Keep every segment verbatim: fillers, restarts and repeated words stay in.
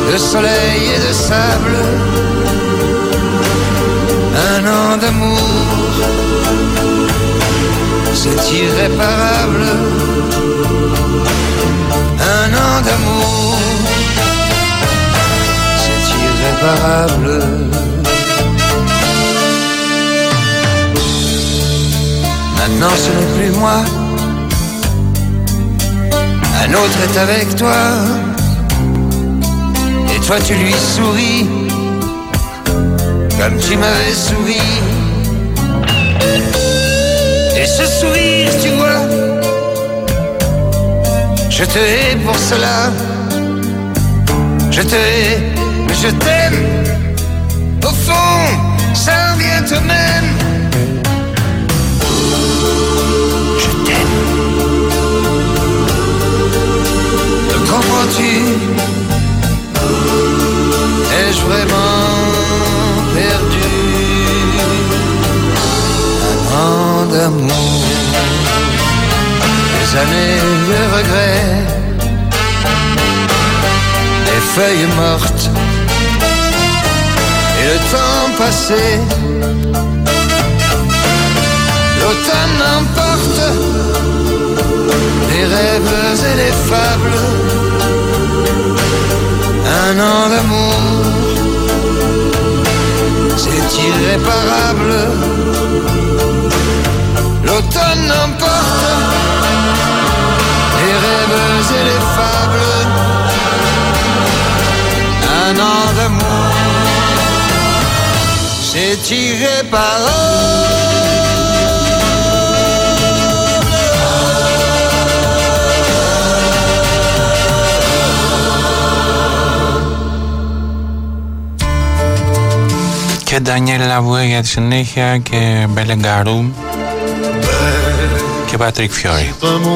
de soleil et de sable. Un an d'amour, c'est irréparable. Un an d'amour, c'est irréparable. Maintenant ce n'est plus moi, un autre est avec toi. Et toi tu lui souris, comme tu m'avais souri. Et ce sourire tu vois, je te hais pour cela. Je te hais, mais je t'aime. Au fond, ça revient au même. Je t'aime. Me comprends-tu? Ai-je vraiment perdu un an d'amour? Des années de regrets, des feuilles mortes et le temps passé. L'automne emporte les rêves et les fables. Un an d'amour, c'est irréparable. L'automne emporte les rêves et les fables. Un an d'amour, c'est irréparable. Και Ντάνιελ Λαβουέ για τη συνέχεια και Μπελεγκαρού και Πατρίκ Φιόρι.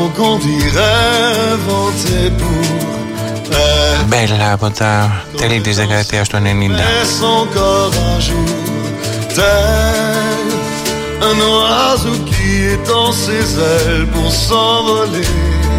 Μπέλα από τα τέλη της δεκαετίας του ενενήντα. Un oiseau qui étend ses ailes pour s'envoler.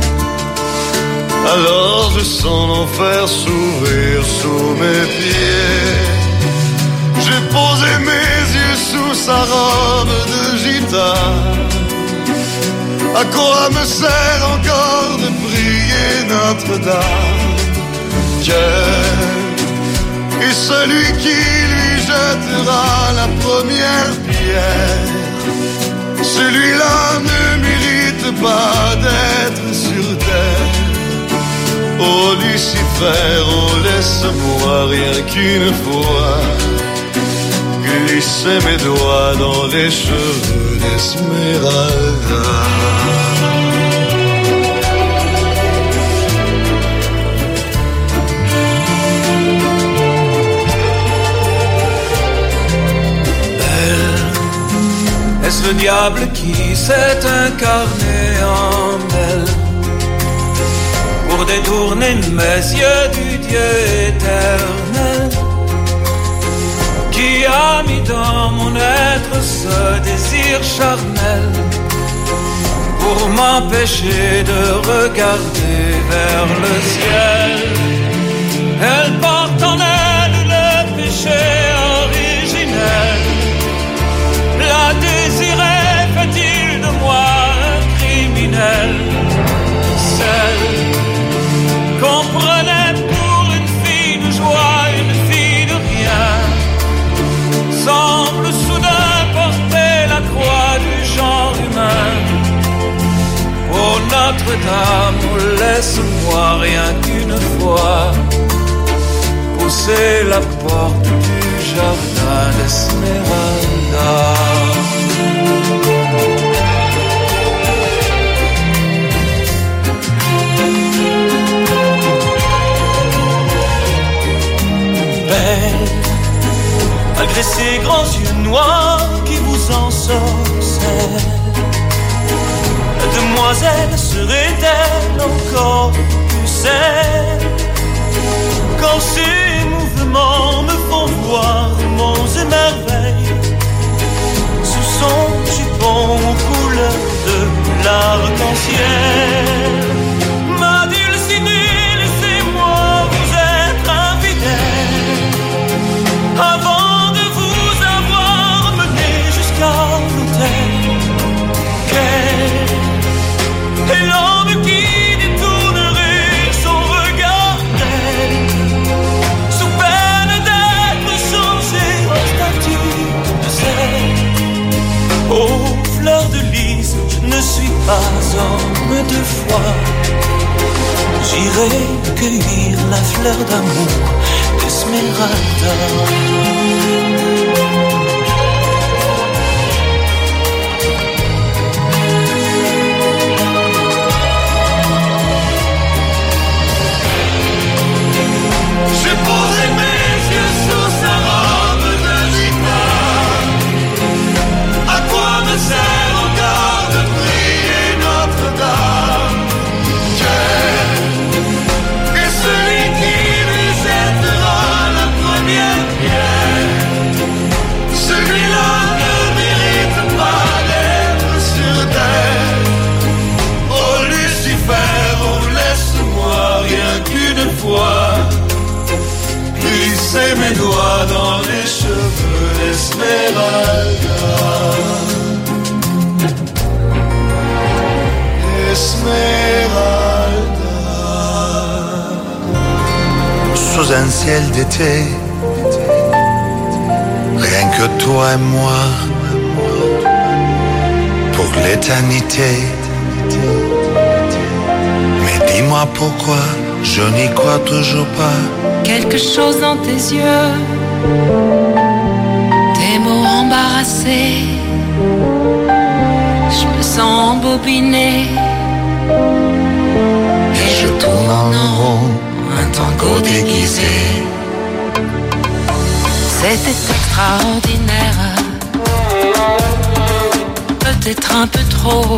Alors je sens l'enfer s'ouvrir sous mes pieds. J'ai posé mes yeux sous sa robe de gitane. À quoi me sert encore de prier Notre-Dame? Dieu est celui qui lui jettera la première pierre. Celui-là ne mérite pas d'être sur terre. Oh Lucifer, oh laisse-moi rien qu'une fois glisser mes doigts dans les cheveux d'Esmeralda. Est-ce le diable qui s'est incarné en elle pour détourner mes yeux du Dieu éternel, qui a mis dans mon être ce désir charnel pour m'empêcher de regarder vers le ciel? Elle porte en elle le péché originel. La désirait, fait-il de moi un criminel? Celle qu'on prenait pour une fille de joie, une fille de rien, semble soudain porter la croix du genre humain. Oh Notre-Dame, laisse-moi rien qu'une fois pousser la porte du jardin d'Esmeralda. Belle, malgré ses grands yeux noirs qui vous ensorcellent, la demoiselle serait-elle encore plus celle quand ses mouvements me font voir monts et merveilles sous son jupon aux couleurs de l'arc-en-ciel? Ma dulcinée, laissez-moi vous être infidèle. cueillir la fleur d'amour d'Esmeralda. J'ai posé mes yeux sous sa robe de gitane. À quoi me sert encore de prier Notre-Dame? Et celui qui lui jettera la première pierre, celui-là ne mérite pas d'être sur terre. Oh Lucifer, oh laisse-moi rien qu'une fois glisser mes doigts dans les cheveux d'Esmeralda. Esmeralda. Sous un ciel d'été, rien que toi et moi, pour l'éternité. Mais dis-moi pourquoi je n'y crois toujours pas. Quelque chose dans tes yeux, tes mots embarrassés, je me sens embobinée et je tourne en rond, un tango déguisé. C'était extraordinaire, peut-être un peu trop.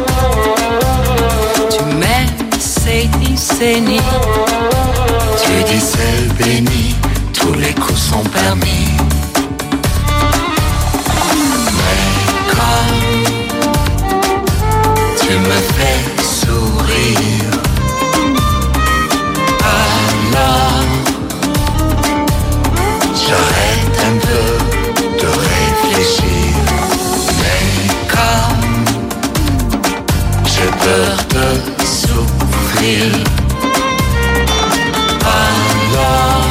Tu m'aimes, c'est dit, c'est ni. Tu dis c'est béni, tous les coups sont permis. Mais comme tu me fais sourire, alors j'arrête un peu de réfléchir. Mais comme j'ai peur de souffrir, alors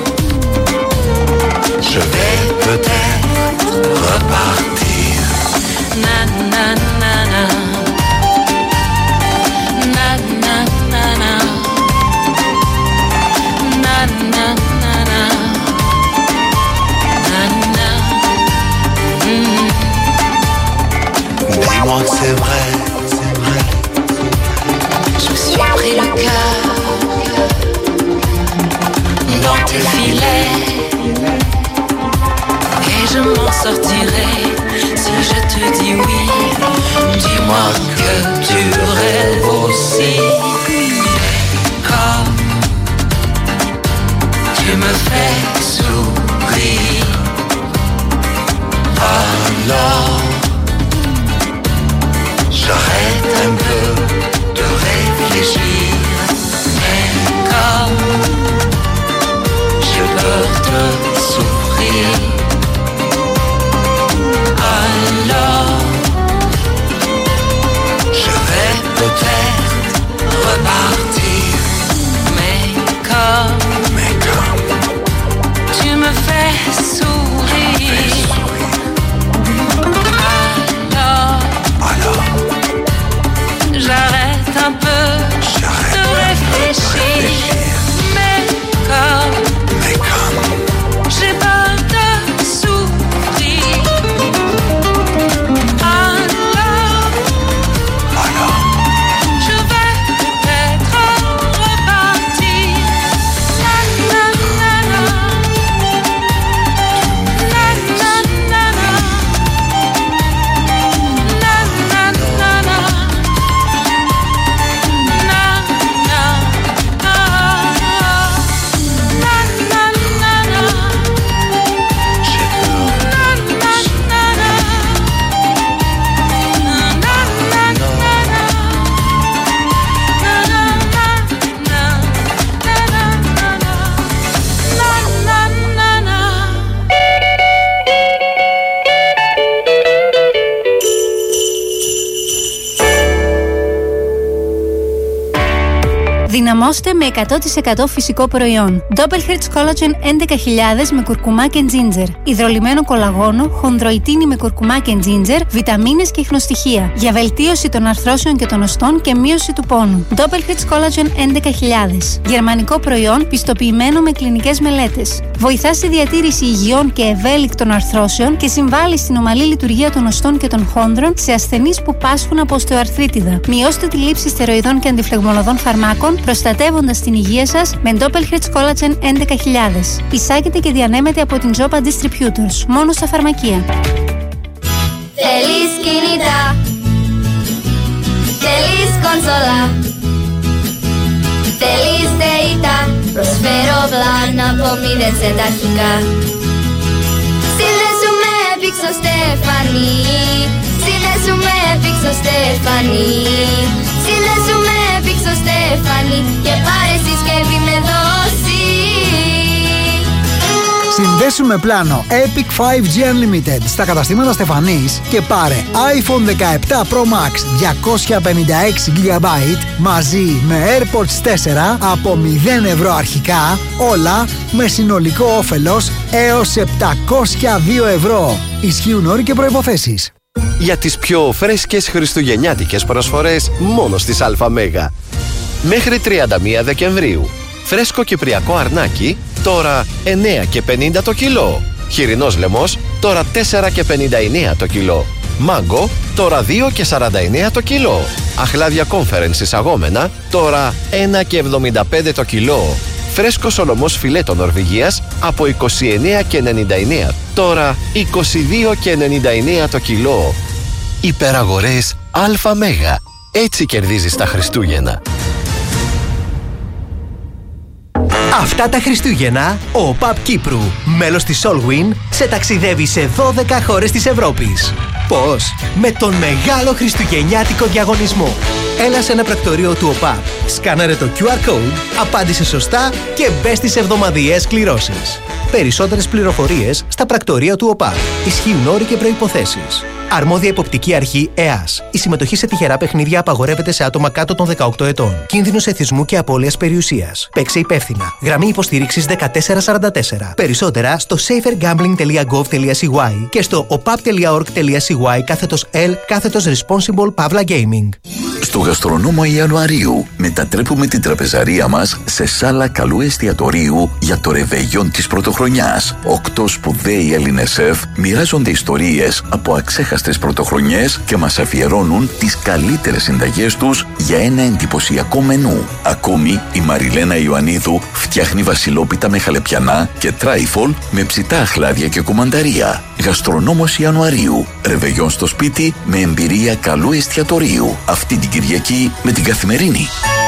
je vais peut-être repartir. Na na na na, na na na na, na na na na, na na. Mm. Dis-moi que c'est vrai, c'est vrai. Je me suis pris le cœur dans tes filets et je m'en sortirai si je te dis oui. Dis-moi que tu rêves aussi. Comme tu me fais sourire, Alors j'arrête un peu de réfléchir. mais comme J'ai peur de souffrir. alors Je vais peut-être repartir, mais comme mais comme tu me fais sourire, alors alors j'arrête un peu, j'arrête Ενδυναμώστε με εκατό τοις εκατό φυσικό προϊόν. Doppelherz Collagen έντεκα χιλιάδες με κουρκουμά και ginger. Υδρολυμμένο κολαγόνο, χονδροϊτίνη με κουρκουμά και ginger, βιταμίνες και ιχνοστοιχεία. Για βελτίωση των αρθρώσεων και των οστών και μείωση του πόνου. Doppelherz Collagen έντεκα χιλιάδες. Γερμανικό προϊόν πιστοποιημένο με κλινικές μελέτες. Βοηθά στη διατήρηση υγιών και ευέλικτων αρθρώσεων και συμβάλλει στην ομαλή λειτουργία των οστών και των χόνδρων σε ασθενείς που πάσχουν από οστεοαρθρίτιδα. Μειώστε τη λήψη στεροειδών και αντιφλεγμονωδών φαρμάκων, προστατεύοντας την υγεία σας με Doppelherz Collagen έντεκα χιλιάδες. Εισάγεται και διανέμεται από την Zopa Distributors. Μόνο στα φαρμακεία. Θέλεις κινητά, θέλεις κονσόλα, θέλεις data, προσφέρω πλάνα από μηδέν σε τα αρχικά. Συνδέσου με Pixel Στέφανη, συνδέσου με Pixel Στέφανη, συνδέσου με Pixel Στέφανη και πάρε συσκευή με δόση. Συνδέσουμε πλάνο Epic φάιβ τζι Unlimited στα καταστήματα Στεφανής και πάρε iPhone δεκαεπτά Pro Max διακόσια πενήντα έξι τζι μπι μαζί με AirPods τέσσερα από μηδέν ευρώ αρχικά, όλα με συνολικό όφελος έως επτακόσια δύο ευρώ. Ισχύουν όροι και προϋποθέσεις. Για τις πιο φρέσκες χριστουγεννιάτικες προσφορές μόνο στις ΑΜΕΓΑ. Μέχρι τριάντα μία Δεκεμβρίου. Φρέσκο κυπριακό αρνάκι, τώρα εννέα και πενήντα το κιλό. Χοιρινός λαιμός, τώρα τέσσερα και πενήντα εννέα το κιλό. Μάγκο, τώρα δύο και σαράντα εννέα το κιλό. Αχλάδια Conference εισαγόμενα, τώρα ένα και εβδομήντα πέντε το κιλό. Φρέσκο σολομός φιλέτο Νορβηγίας από είκοσι εννέα και ενενήντα εννέα, τώρα είκοσι δύο και ενενήντα εννέα το κιλό. Υπεραγορές ΑΜΕΓΑ. Έτσι κερδίζεις τα Χριστούγεννα. Αυτά τα Χριστούγεννα, ο ΟΠΑΠ Κύπρου, μέλος της Solwyn, σε ταξιδεύει σε δώδεκα χώρες της Ευρώπης. Πώς? Με τον μεγάλο χριστουγεννιάτικο διαγωνισμό. Έλα σε ένα πρακτορείο του ΟΠΑΠ, σκάναρε το κιου αρ code, απάντησε σωστά και μπες στις εβδομαδιαίες κληρώσεις. Περισσότερες πληροφορίες στα πρακτορεία του ΟΠΑΠ. Ισχύουν όροι και προϋποθέσεις. Αρμόδια Εποπτική Αρχή ΕΑΣ. Η συμμετοχή σε τυχερά παιχνίδια απαγορεύεται σε άτομα κάτω των δεκαοκτώ ετών. Κίνδυνος εθισμού και απώλειας περιουσίας. Παίξε υπεύθυνα. Γραμμή υποστήριξης δεκατέσσερα σαράντα τέσσερα. Περισσότερα στο safer gambling τελεία gov τελεία c y και στο opap τελεία org τελεία c y κάθετος L κάθετος responsible παύλα gaming. Στο γαστρονόμο Ιανουαρίου μετατρέπουμε την τραπεζαρία μας σε σάλα καλού εστιατορίου για το ρεβεγιόν της πρωτοχρονιάς. Οκτώ σπουδαίοι Έλληνες σεφ μοιράζονται ιστορίες από αξέχαστες πρωτοχρονιές και μας αφιερώνουν τις καλύτερες συνταγές τους για ένα εντυπωσιακό μενού. Ακόμη η Μαριλένα Ιωαννίδου φτιάχνει βασιλόπιτα με χαλεπιανά και τράιφολ με ψητά αχλάδια και κουμανταρία. Γαστρονόμος Ιανουαρίου. Ρεβεγιόν στο σπίτι με εμπειρία καλού εστιατορίου. Αυτή την Κυριακή με την Καθημερινή.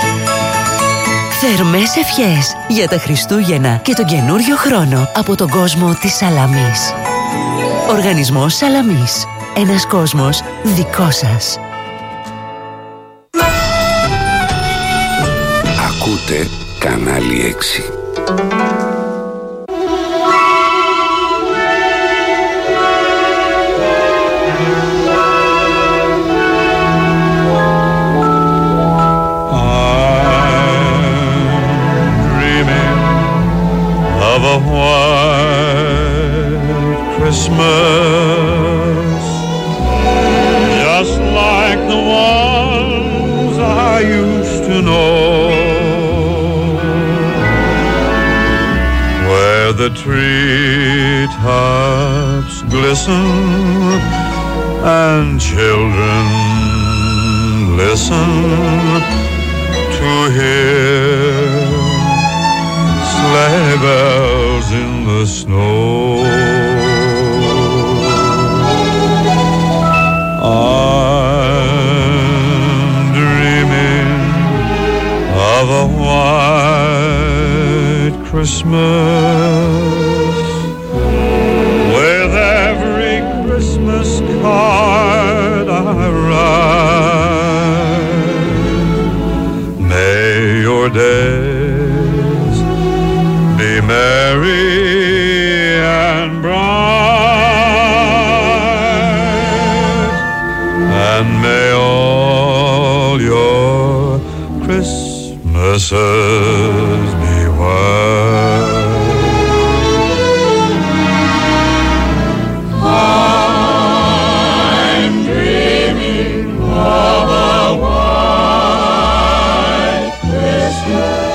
Θερμές ευχές για τα Χριστούγεννα και τον καινούριο χρόνο από τον κόσμο της Σαλαμής. Οργανισμός Σαλαμής. Ένας κόσμος δικό σας. Ακούτε κανάλι έξι. Of a white Christmas, just like the ones I used to know, where the treetops glisten and children listen to hear sleigh bells in the snow. I'm dreaming of a white Christmas, with every Christmas card I write. May your days be merry and bright, and may all your Christmas Christmases beware. I'm dreaming of a white Christmas,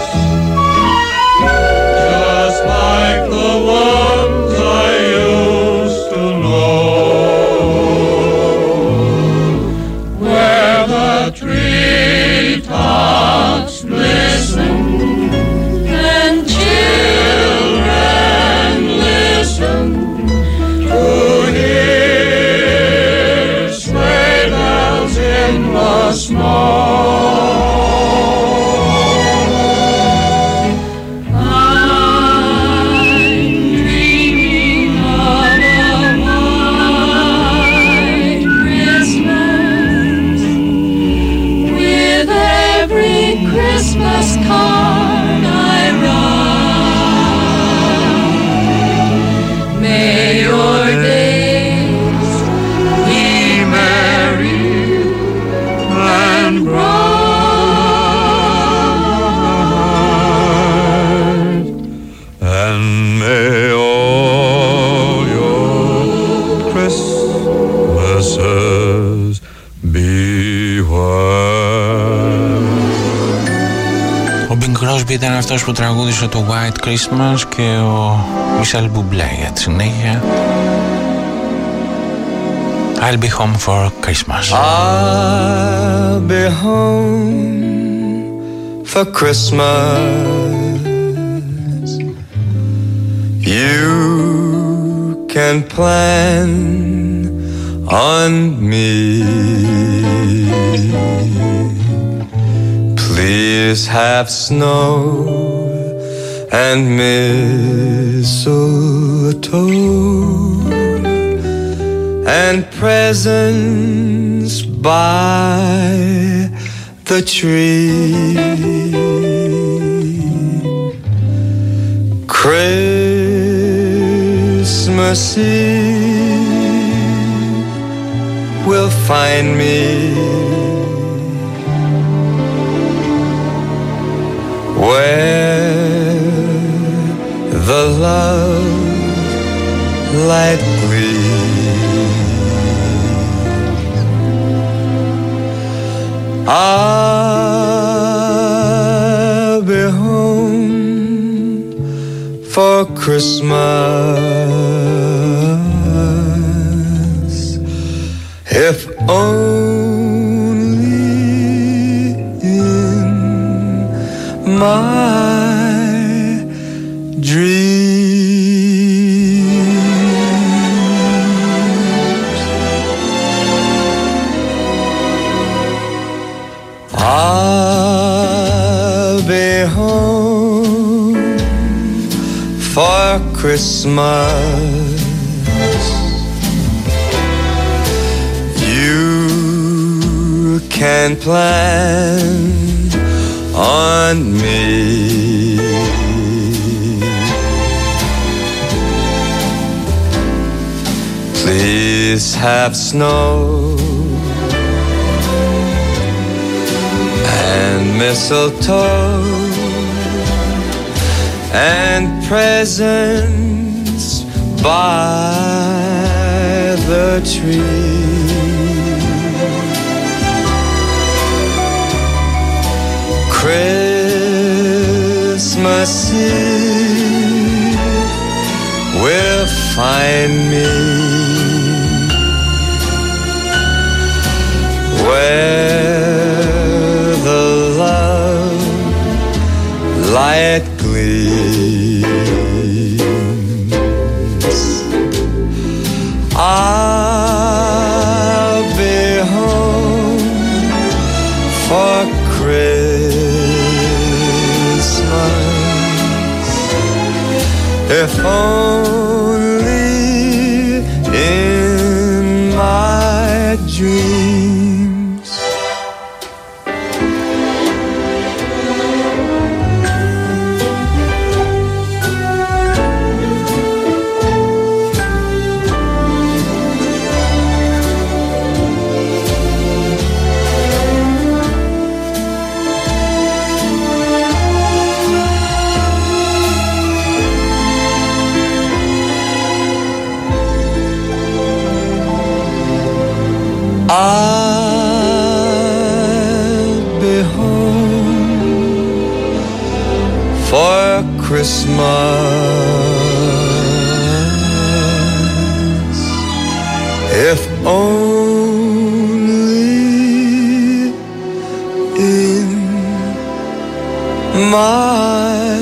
just like the ones I used to know, where the treetops glisten and children listen to hear sleigh bells in the snow. Christmas card I write. May your days be merry and bright, And may all your Christmases be white. Ο Bing Crosby ήταν αυτός που τραγούδισε το White Christmas και ο Michel Bublé για τη συνέχεια I'll be home for Christmas. I'll be home for Christmas. You can plan on me. Please have snow and mistletoe and presents by the tree. Christmas Eve will find me where the love light gleams. I'll be home for Christmas, if only in my dreams. I'll be home for Christmas. You can plan on me. Please have snow and mistletoe and presents by the tree. Christmas Eve will find me where the love light gleams. I'll be home for Christmas, if only in my dreams. Christmas. If only in my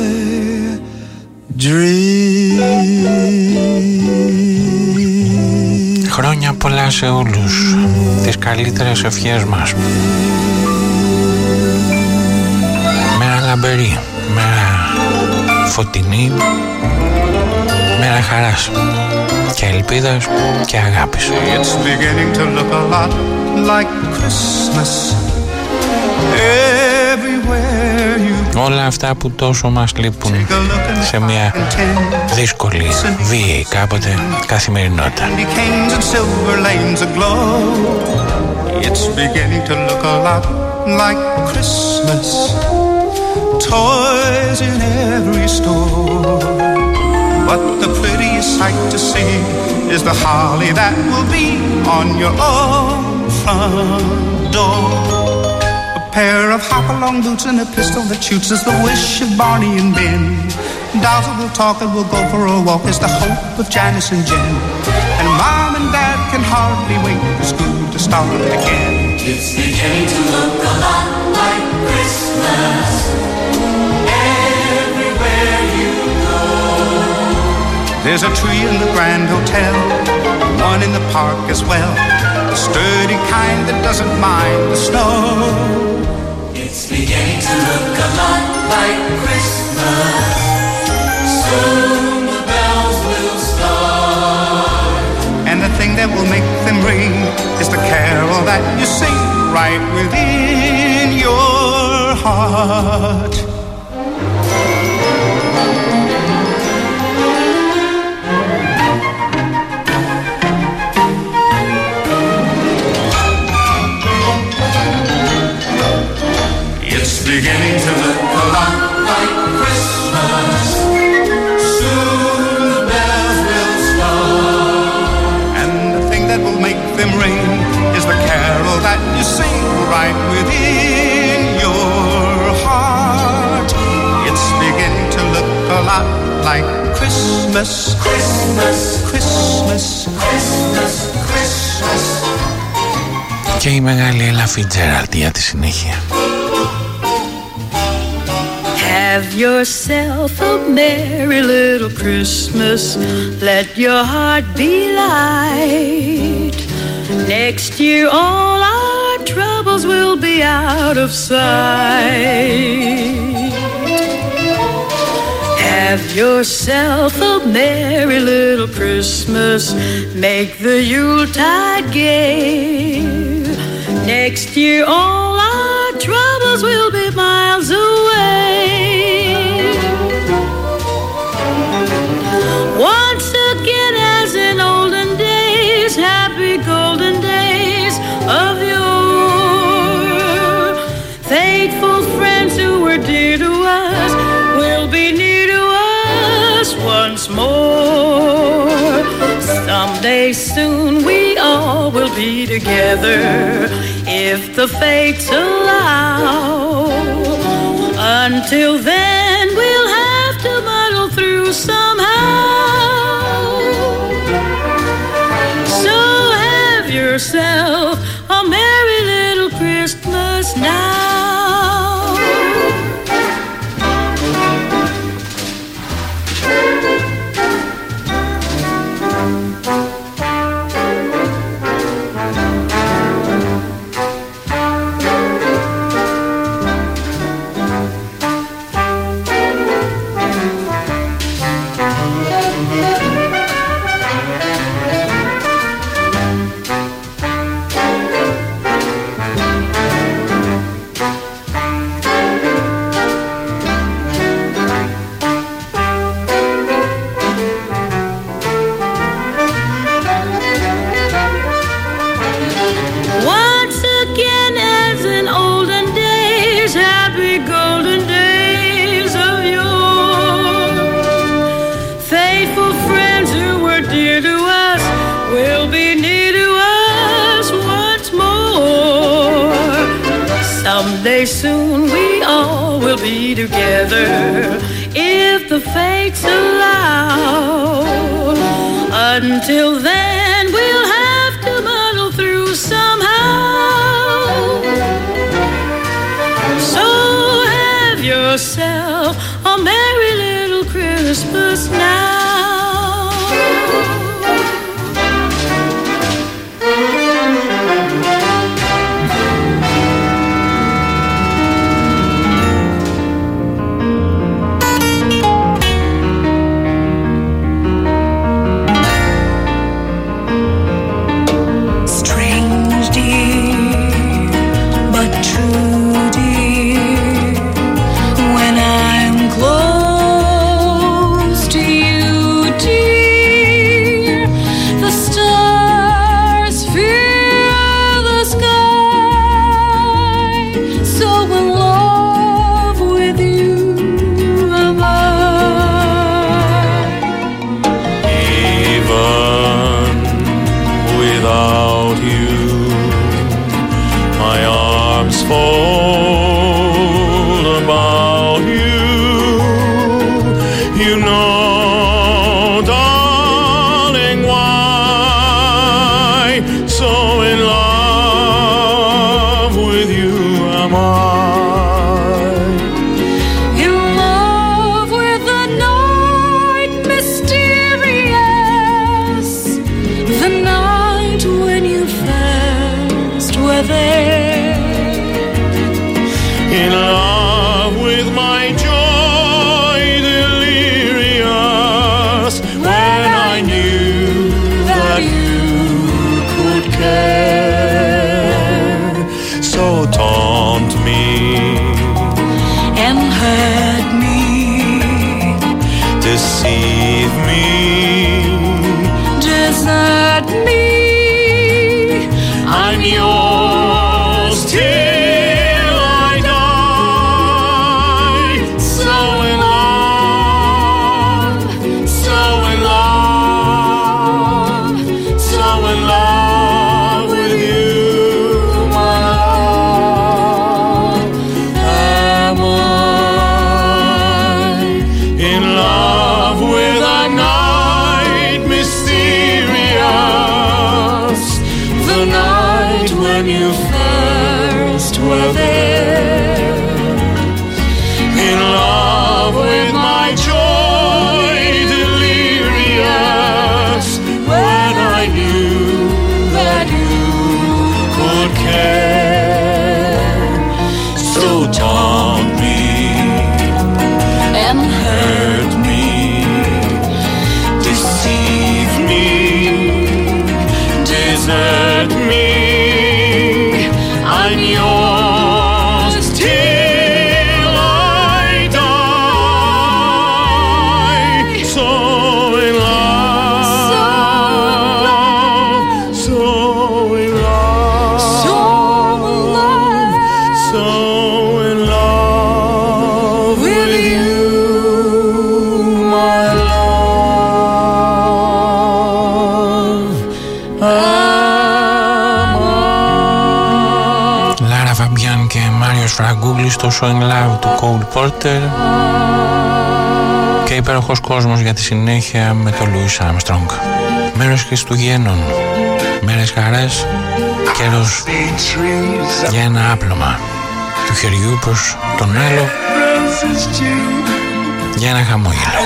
dreams. Χρόνια πολλά σε όλους. Τις καλύτερες ευχές μας. Μέρα λαμπερή, μέρα φωτεινή, μέρα χαράς και ελπίδας και αγάπης. It's beginning to look a lot like Christmas everywhere you go. Όλα αυτά που τόσο μας λείπουν σε μια δύσκολη, βίαιη κάποτε καθημερινότητα. It's beginning to look a lot like Christmas. Toys in every store. But the prettiest sight to see is the holly that will be on your own front door. A pair of hop-along boots and a pistol that shoots is the wish of Barney and Ben. Dolls that will talk and will go for a walk is the hope of Janice and Jen. And Mom and Dad can hardly wait for school to start again. It's beginning to look a lot like Christmas everywhere you go. There's a tree in the Grand Hotel, one in the park as well, the sturdy kind that doesn't mind the snow. It's beginning to look a lot like Christmas. Soon the bells will start. And the thing that will make them ring is the carol that you sing right within your heart. It's beginning to look a lot like Christmas. Soon the bells will start. And the thing that will make them ring is the carol that you sing right within your heart. It's beginning to look a lot like Christmas. Christmas, Christmas, Christmas, Christmas. Και η μεγάλη Ella Fitzgerald για τη συνέχεια. Have yourself a merry little Christmas. Let your heart be light. Next year all our troubles will be out of sight. Have yourself a merry little Christmas. Make the Yuletide gay. Next year all our troubles will be miles away. Once again as in olden days, happy golden days of yore. Faithful friends who were dear to us will be near to us once more. Someday soon we all will be together if the fates allow. Until then we'll have to muddle through somehow. So have yourself a merry little Christmas now. Someday soon we all will be together if the fates allow. Until then, we'll have to muddle through somehow. So have yourself a merry little Christmas now. Στο So In Love του Cole Porter και υπέροχος κόσμος για τη συνέχεια με τον Louis Armstrong. Μέρος Χριστουγέννων, μέρες χαράς, καιρός για ένα άπλωμα του χεριού προς τον άλλο, για ένα χαμόγελο.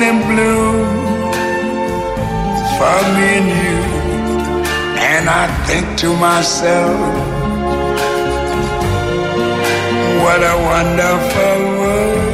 What a wonderful world.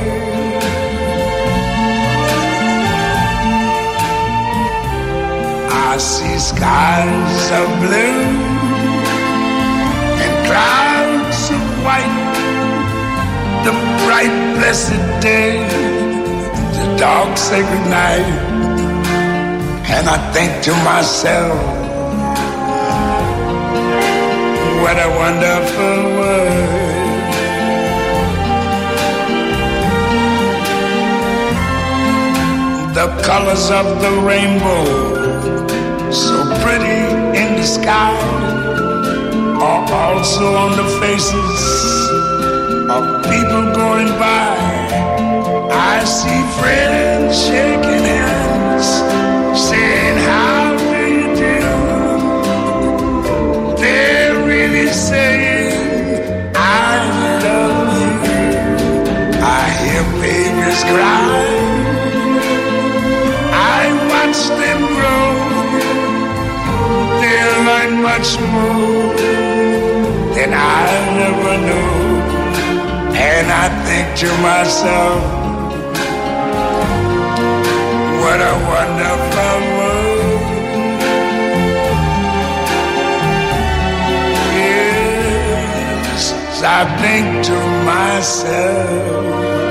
I see skies of blue and clouds of white, the bright blessed day, the dark sacred night, and I think to myself, what a wonderful world. The colors of the rainbow, so pretty in the sky, are also on the faces of people going by. I I see friends shaking hands, saying how do you do. They're really saying I love you. I hear babies cry, I watch them grow. They'll learn much more than I'll ever know. And I think to myself, what a wonderful world. Yes, I think to myself,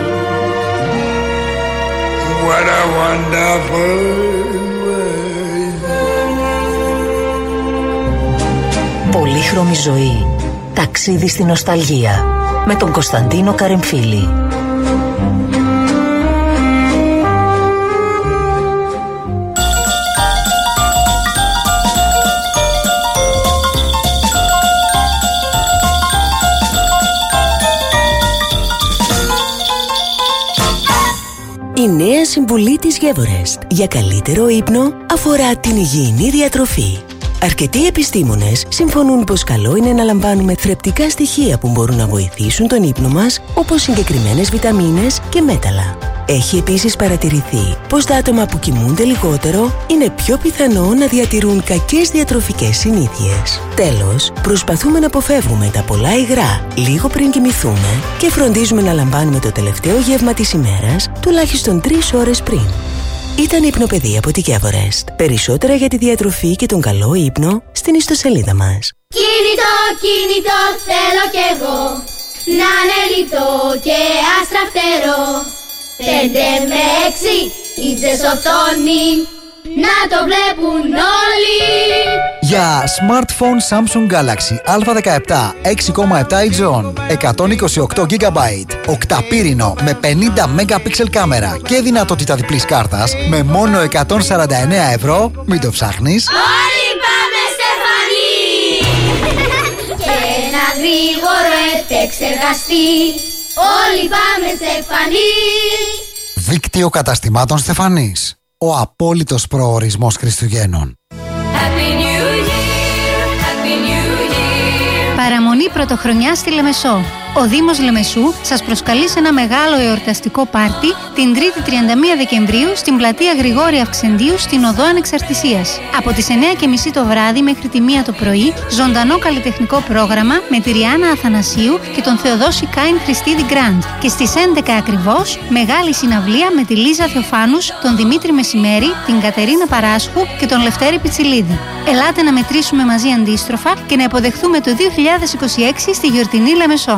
what a wonderful world. Πολύχρωμη ζωή. Ταξίδι στη νοσταλγία. Με τον Κωνσταντίνο Καρεμφίλη. Η νέα συμβουλή της Γεvorest για καλύτερο ύπνο αφορά την υγιεινή διατροφή. Αρκετοί επιστήμονες συμφωνούν πως καλό είναι να λαμβάνουμε θρεπτικά στοιχεία που μπορούν να βοηθήσουν τον ύπνο μας, όπως συγκεκριμένες βιταμίνες και μέταλλα. Έχει επίσης παρατηρηθεί πως τα άτομα που κοιμούνται λιγότερο είναι πιο πιθανό να διατηρούν κακές διατροφικές συνήθειες. Τέλος, προσπαθούμε να αποφεύγουμε τα πολλά υγρά λίγο πριν κοιμηθούμε και φροντίζουμε να λαμβάνουμε το τελευταίο γεύμα της ημέρας τουλάχιστον τρεις ώρες πριν. Ήταν η Υπνοπαιδεία από τη Γεvorest. Περισσότερα για τη διατροφή και τον καλό ύπνο στην ιστοσελίδα μας. Κινητό, κινητό θέλω κι εγώ, να είναι λιτό και αστραφτερό. Πέντε με έξι ίντσες οθόνη, να το βλέπουν όλοι. Για smartphone Samsung Galaxy Α δεκαεπτά έξι κόμμα επτά inch, εκατόν είκοσι οκτώ τζι μπι, οκταπύρινο με πενήντα μεγαπίξελ κάμερα και δυνατότητα διπλής κάρτας με μόνο εκατόν σαράντα εννέα ευρώ, μην το ψάχνεις. Όλοι πάμε Στεφανή! Και ένα γρήγορο επεξεργαστή. Όλοι πάμε Στεφανή! Δίκτυο καταστημάτων Στεφανής. Ο απόλυτος προορισμός Χριστουγέννων. Παραμονή πρωτοχρονιά στη Λεμεσό. Ο Δήμος Λεμεσού σας προσκαλεί σε ένα μεγάλο εορταστικό πάρτι την τρίτη τριάντα μία Δεκεμβρίου στην πλατεία Γρηγόρη Αυξεντίου στην Οδό Ανεξαρτησίας. Από τις εννιά και μισή το βράδυ μέχρι τη μία το πρωί, ζωντανό καλλιτεχνικό πρόγραμμα με τη Ριάννα Αθανασίου και τον Θεοδόση Κάιν Χριστίδη Γκραντ. Και στις έντεκα ακριβώς, μεγάλη συναυλία με τη Λίζα Θεοφάνους, τον Δημήτρη Μεσημέρη, την Κατερίνα Παράσχου και τον Λευτέρη Πιτσιλίδη. Ελάτε να μετρήσουμε μαζί αντίστροφα και να υποδεχθούμε το δύο χιλιάδες είκοσι έξι στη γιορτινή Λεμεσό.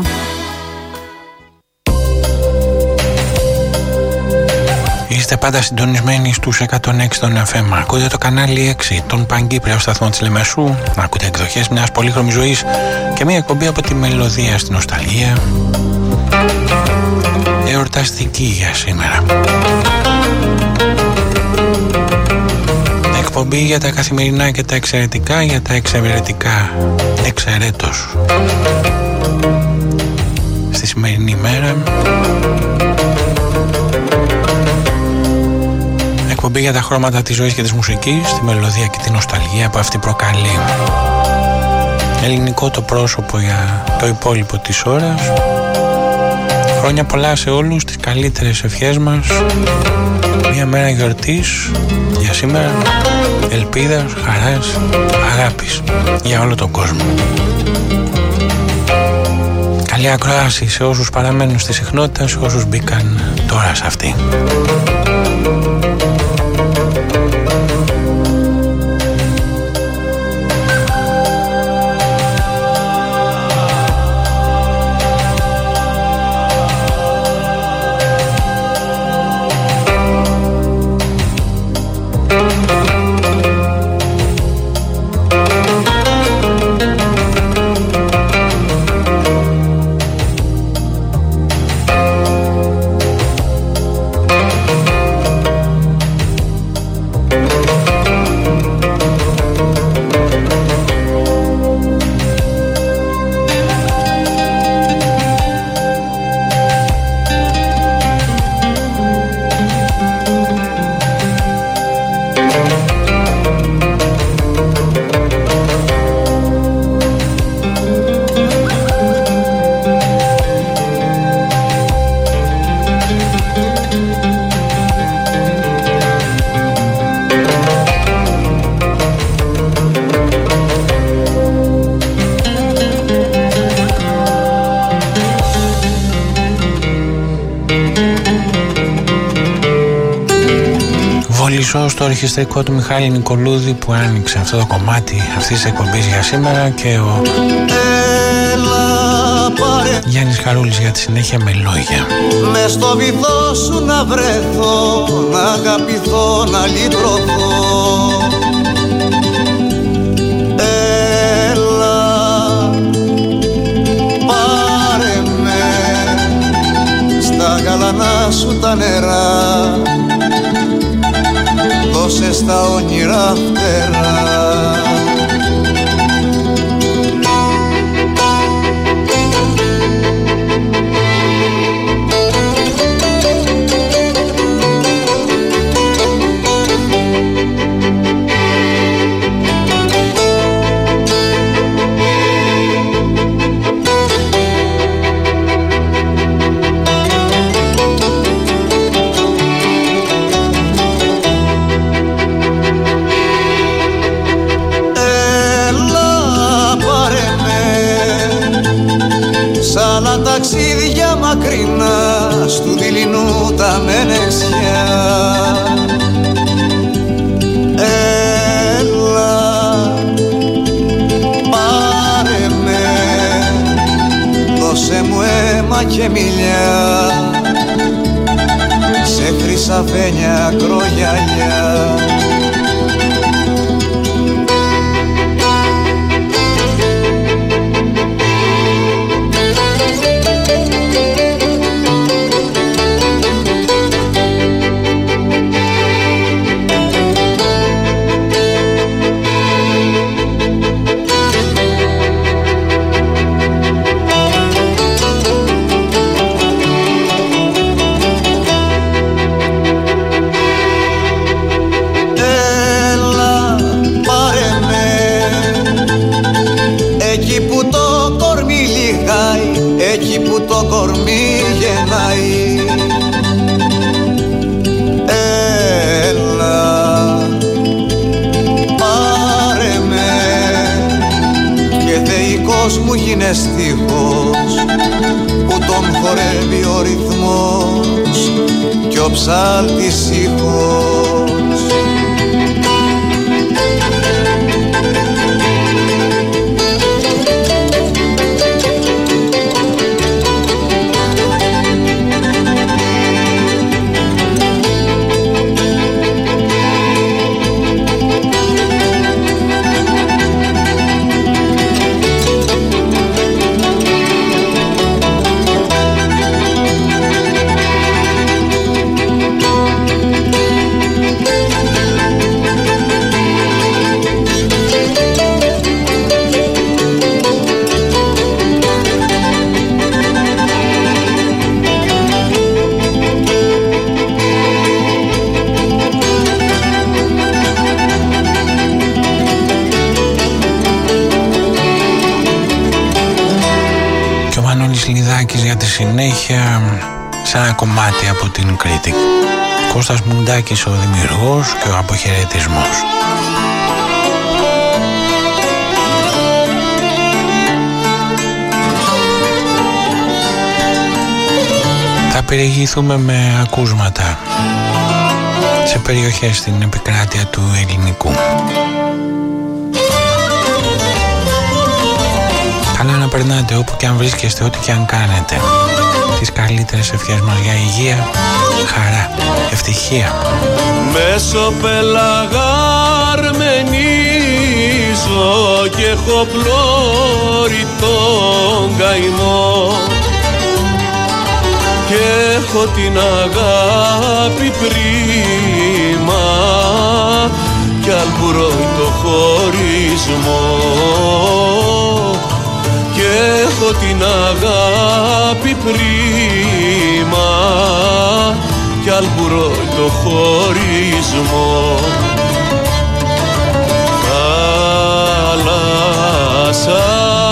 Είστε πάντα συντονισμένοι στους εκατόν έξι των εφ εμ. Ακούτε το κανάλι έξι, τον Παγκύπριο σταθμό της Λεμεσού. Ακούτε εκδοχές μιας πολύχρωμης ζωής και μια εκπομπή από τη μελωδία στην νοσταλγία. Εορταστική για σήμερα. Εκπομπή για τα καθημερινά και τα εξαιρετικά, για τα εξαιρετικά εξαιρέτως. Στη σημερινή ημέρα εκπομπή για τα χρώματα της ζωής και της μουσικής, τη μελωδία και την νοσταλγία που αυτή προκαλεί. Ελληνικό το πρόσωπο για το υπόλοιπο της ώρας. Χρόνια πολλά σε όλους, τις καλύτερες ευχές μας. Μια μέρα γιορτής για σήμερα, ελπίδας, χαράς, αγάπης για όλο τον κόσμο. Καλή ακρόαση σε όσους παραμένουν στη συχνότητα, σε όσους μπήκαν τώρα σε αυτή. Μόλις στο ορχιστρικό του Μιχάλη Νικολούδη που άνοιξε αυτό το κομμάτι αυτής της εκπομπής για σήμερα, και ο Γιάννης Χαρούλης για τη συνέχεια με λόγια. Μες στο βυθό σου να βρεθώ, να αγαπηθώ, να λυτρωθώ. Έλα, πάρε με στα γαλανά σου τα νερά, δώσε στα όνειρα φτερά. Ταξίδια μακρινά στου δειλινού τα μενεξιά. Έλα, πάρε με, δώσε μου αίμα και μιλιά, σε χρυσαφένια κρογιαλιά. Μου γίνε στίχος που τον χορεύει ο ρυθμός κι ο ψάλτης ήχος. Για τη συνέχεια σε ένα κομμάτι από την Κρήτη. Κώστας Μουντάκης ο δημιουργός και ο αποχαιρετισμός. Θα περιηγηθούμε με ακούσματα σε περιοχές στην επικράτεια του ελληνικού. Καλά να περνάτε όπου και αν βρίσκεστε, ό,τι και αν κάνετε. Τις καλύτερες ευχές μας για υγεία, χαρά, ευτυχία. Μέσω πελαγάρ μενίζω και έχω πλώρη τον καημό και έχω την αγάπη πρίμα κι αλμπουρόι το χωρισμό. Έχω την αγάπη πρίμα κι αλμπουρόι το χωρισμό. Θάλασσα,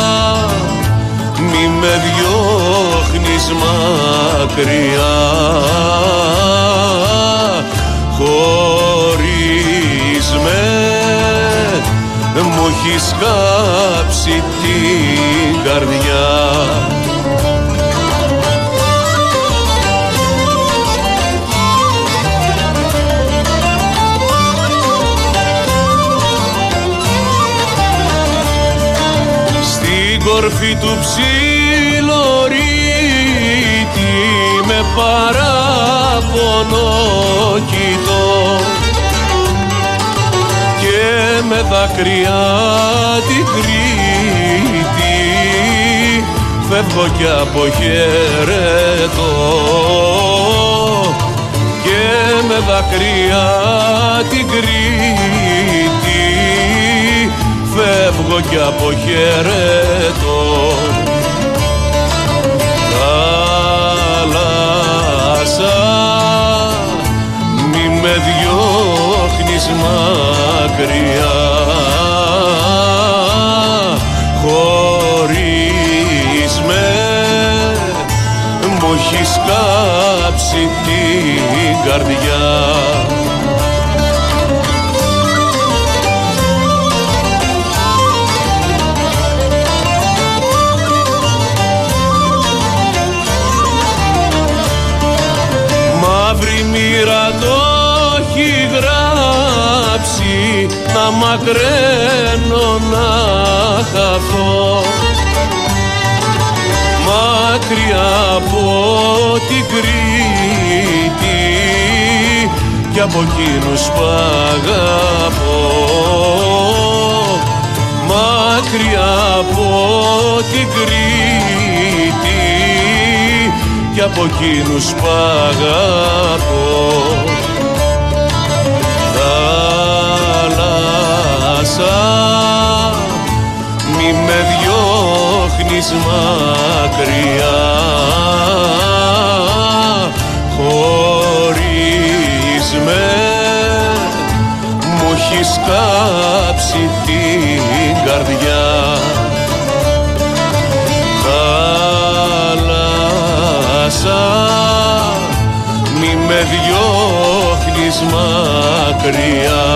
μη με διώχνεις μακριά, χωρίς με μου έχεις κάψει την καρδιά. μορφή του ψιλορίτη με παράπονο κοιτώ και με δάκρυα την Κρήτη φεύγω κι αποχαιρετώ και με δάκρυα την Κρήτη φεύγω κι αποχαιρετώ. Θάλασσα, μη με διώχνεις μακριά, χωρίς με μου έχεις κάψει την καρδιά. Μαύρη μοίρα το έχει γράψει, να μακραίνω να χαθώ μακριά από την Κρήτη κι από εκείνους που αγαπώ, μακριά από την Κρήτη κι από εκείνους που αγαπώ. Θάλασσα, μη με διώχνεις μακριά, χωρίς με μου έχεις κάψει την καρδιά. Θάλασσα, μη με διώχνεις μακριά,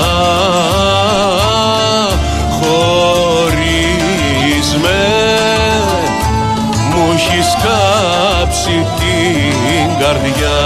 χωρίς με μου έχεις κάψει την καρδιά.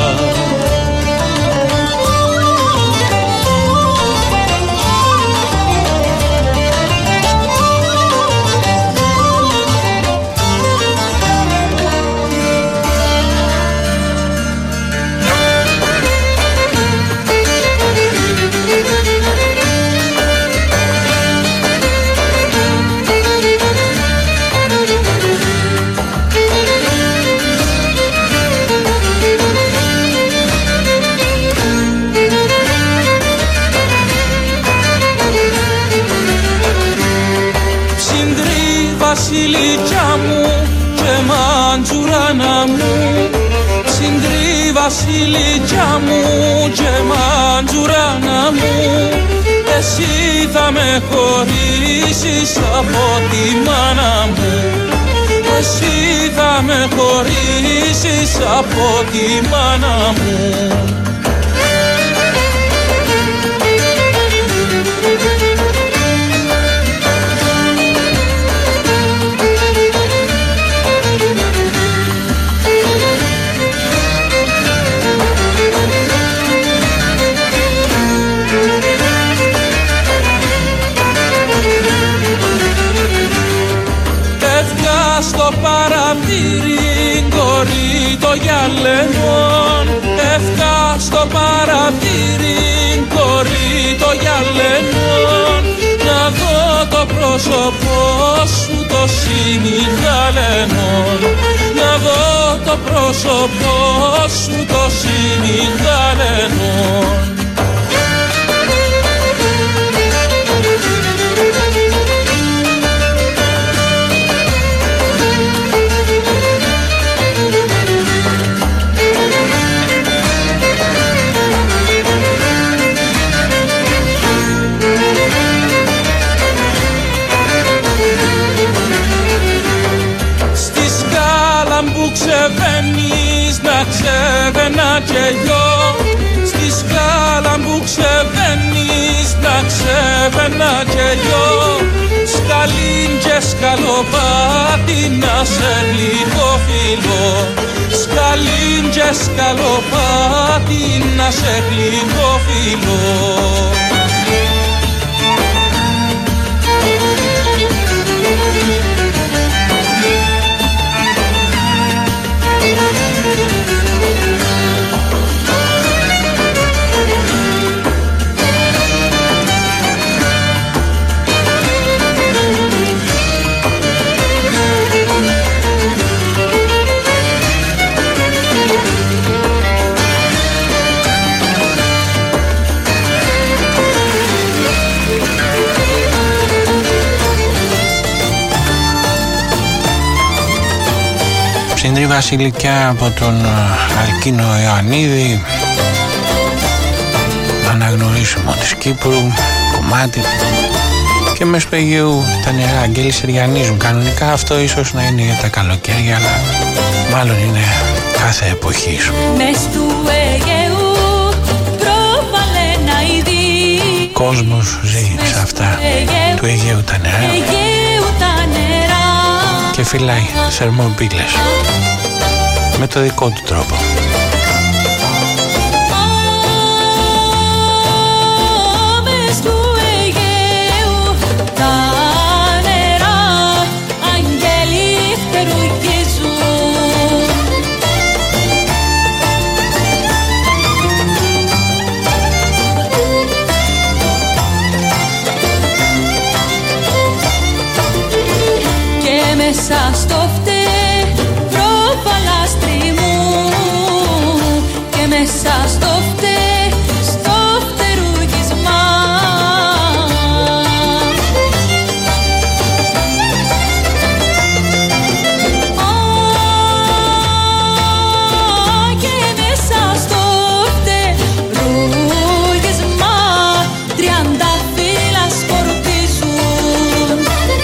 Βασιλίτσα μου και μαντζουράνα μου, συντρί βασιλίτσα μου και μαντζουράνα μου, εσύ θα με χωρίσεις από τη μάνα μου, εσύ θα με χωρίσεις από τη μάνα μου. Στο παραθύρι κορί το γυαλένον, έφτα στο παραθύρι κορί το γυαλένον, να δω το πρόσωπό σου το συνηγαλένον, να δω το πρόσωπό σου το συνηγαλένον. Ξεβαίνεις να ξεβαίνα και εγώ, στη σκάλα που ξεβαίνεις να ξεβαίνα και εγώ, σκαλήν και σκαλοπάτι να σε γλυκοφιλώ, σκαλήν και σκαλοπάτι να σε γλυκοφιλώ. Βασιλικιά από τον Αλκίνο Ιωαννίδη, αναγνωρίσιμο της Κύπρου κομμάτι, και μες του Αιγαίου τα νερά αγγέλη σιριανίζουν. Κανονικά αυτό ίσως να είναι για τα καλοκαίρια, αλλά μάλλον είναι κάθε εποχής. Μες του Αιγαίου πρόβαλε να ειδεί, κόσμος ζει σε αυτά του Αιγαίου τα νερά, Αιγαίου τα νερά, και φυλάει θερμοπύλες με το δικό του τρόπο. Μέσα στο φτερό παλάστρι μου, και μέσα στο φτερό, στο φτερούγισμα, και μέσα στο φτερούγισμα τριάντα φύλλα σκορπίζουν.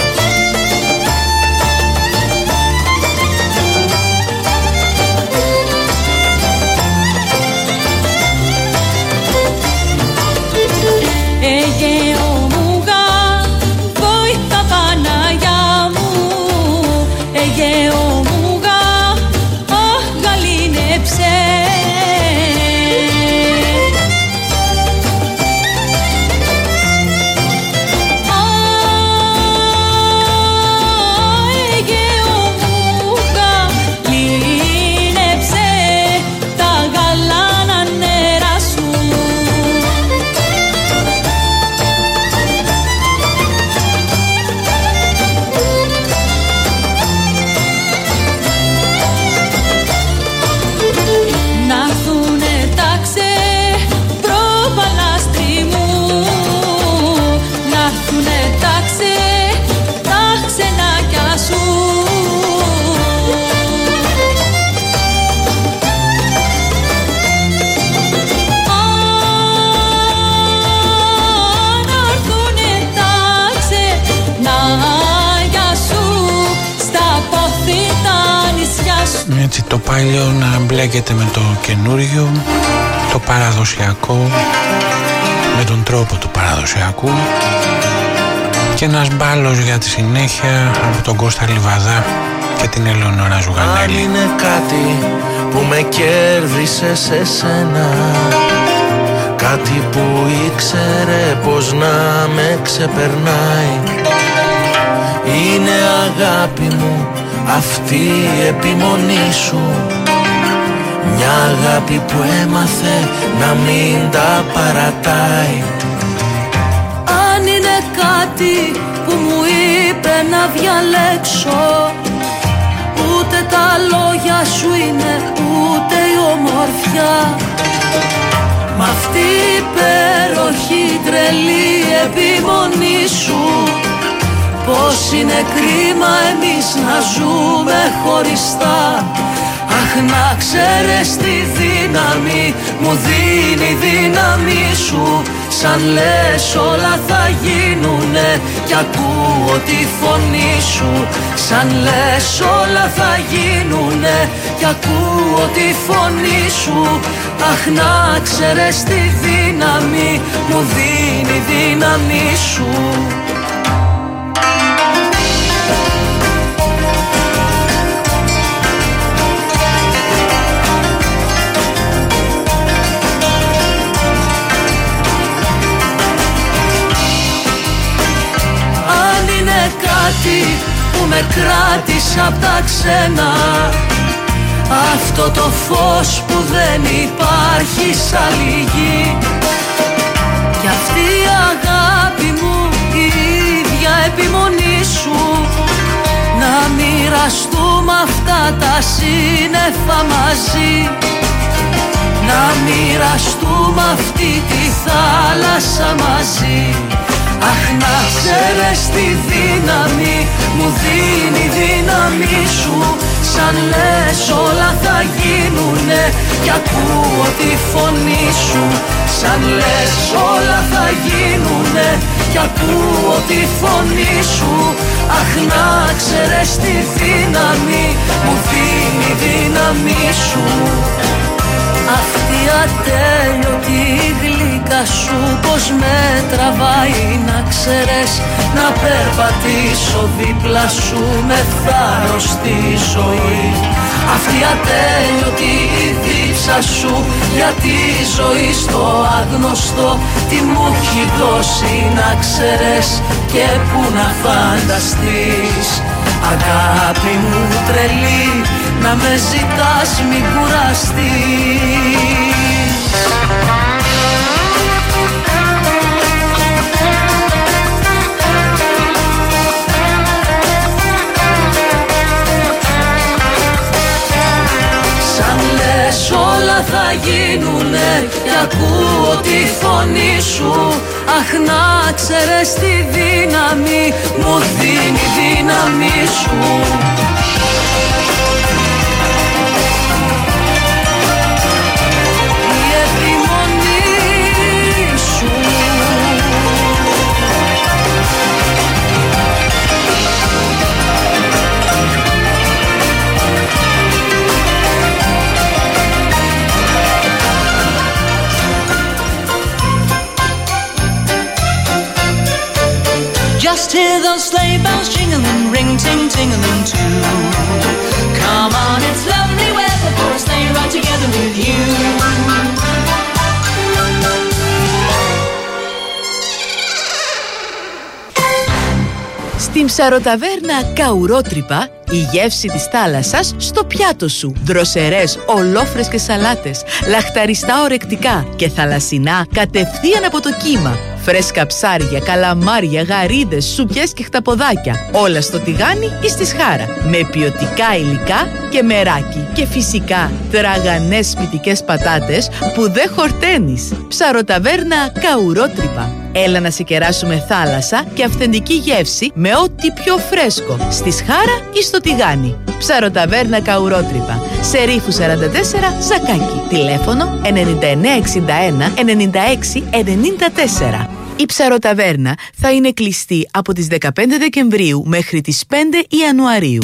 Έτσι το παλιό να μπλέκεται με το καινούριο, το παραδοσιακό με τον τρόπο του παραδοσιακού, και ένας μπάλος για τη συνέχεια από τον Κώστα Λιβαδά και την Ελεονόρα Ζουγανέλη. Αν είναι κάτι που με κέρδισε σε σένα, κάτι που ήξερε πως να με ξεπερνάει, είναι αγάπη μου αυτή η επιμονή σου, μια αγάπη που έμαθε να μην τα παρατάει. Αν είναι κάτι που μου είπε να διαλέξω, ούτε τα λόγια σου είναι, ούτε η ομορφιά, μ' αυτή η υπέροχη τρελή επιμονή σου, πως είναι κρίμα εμείς να ζούμε χωριστά. Αχ, να ξέρεις τη δύναμη μου δίνει η δύναμη σου, σαν λες όλα θα γίνουνε κι ακούω τη φωνή σου, σαν λες όλα θα γίνουνε κι ακούω τη φωνή σου. Αχ, να ξέρεις τη δύναμη μου δίνει η δύναμη σου. Κάτι που με κράτησε απ' τα ξένα, αυτό το φως που δεν υπάρχει σ' άλλη γη, κι αυτή η αγάπη μου η ίδια επιμονή σου, να μοιραστούμε αυτά τα σύννεφα μαζί, να μοιραστούμε αυτή τη θάλασσα μαζί. Αχ, να ξέρεις τη δύναμη μου δίνει η δύναμη σου, σ' Σαν λες όλα θα γίνουνε κι ακούω τη φωνή σου. Σαν λες όλα θα γίνουνε κι ακούω τη φωνή σου. Αχ, να ξέρεις τη δύναμη μου δίνει η δύναμη σου. Αυτή ατέλειωτη γλυκά σου πως με τραβάει να ξέρεις. Να περπατήσω δίπλα σου με θάρρος στη ζωή. Αυτή ατέλειωτη δίψα σου για τη ζωή στο άγνωστο. Τι μου έχει δώσει να ξέρεις και που να φανταστείς. Αγάπη μου τρελή, να με ζητάς μην κουραστείς. Σαν λες όλα θα γίνουνε κι ακούω τη φωνή σου. Αχ, να ξέρεις τη δύναμη μου δίνει η δύναμη σου. Η επιμονή σου. Just hear those sleigh bells jingling, ring ting tingling too. Come on, it's lovely weather for a sleigh ride together with you. Στην ψαροταβέρνα Καουρότρυπα, η γεύση της θάλασσας στο πιάτο σου. Δροσερές, ολόφρεσκες σαλάτες, λαχταριστά ορεκτικά και θαλασσινά κατευθείαν από το κύμα. Φρέσκα ψάρια, καλαμάρια, γαρίδες, σουπιές και χταποδάκια. Όλα στο τηγάνι ή στη σχάρα. Με ποιοτικά υλικά και μεράκι. Και φυσικά τραγανές σπιτικές πατάτες που δεν χορταίνεις. Ψαροταβέρνα Καουρότρυπα. Έλα να σε κεράσουμε θάλασσα και αυθεντική γεύση με ό,τι πιο φρέσκο. Στη σχάρα ή στο τηγάνι. Ψαροταβέρνα Καουρότρυπα. Σε Ρήφου σαράντα τέσσερα, Ζακάκι. Τηλέφωνο εννιά εννιά εξήντα ένα ενενήντα έξι ενενήντα τέσσερα. Η ψαροταβέρνα θα είναι κλειστή από τις δεκαπέντε Δεκεμβρίου μέχρι τις πέντε Ιανουαρίου.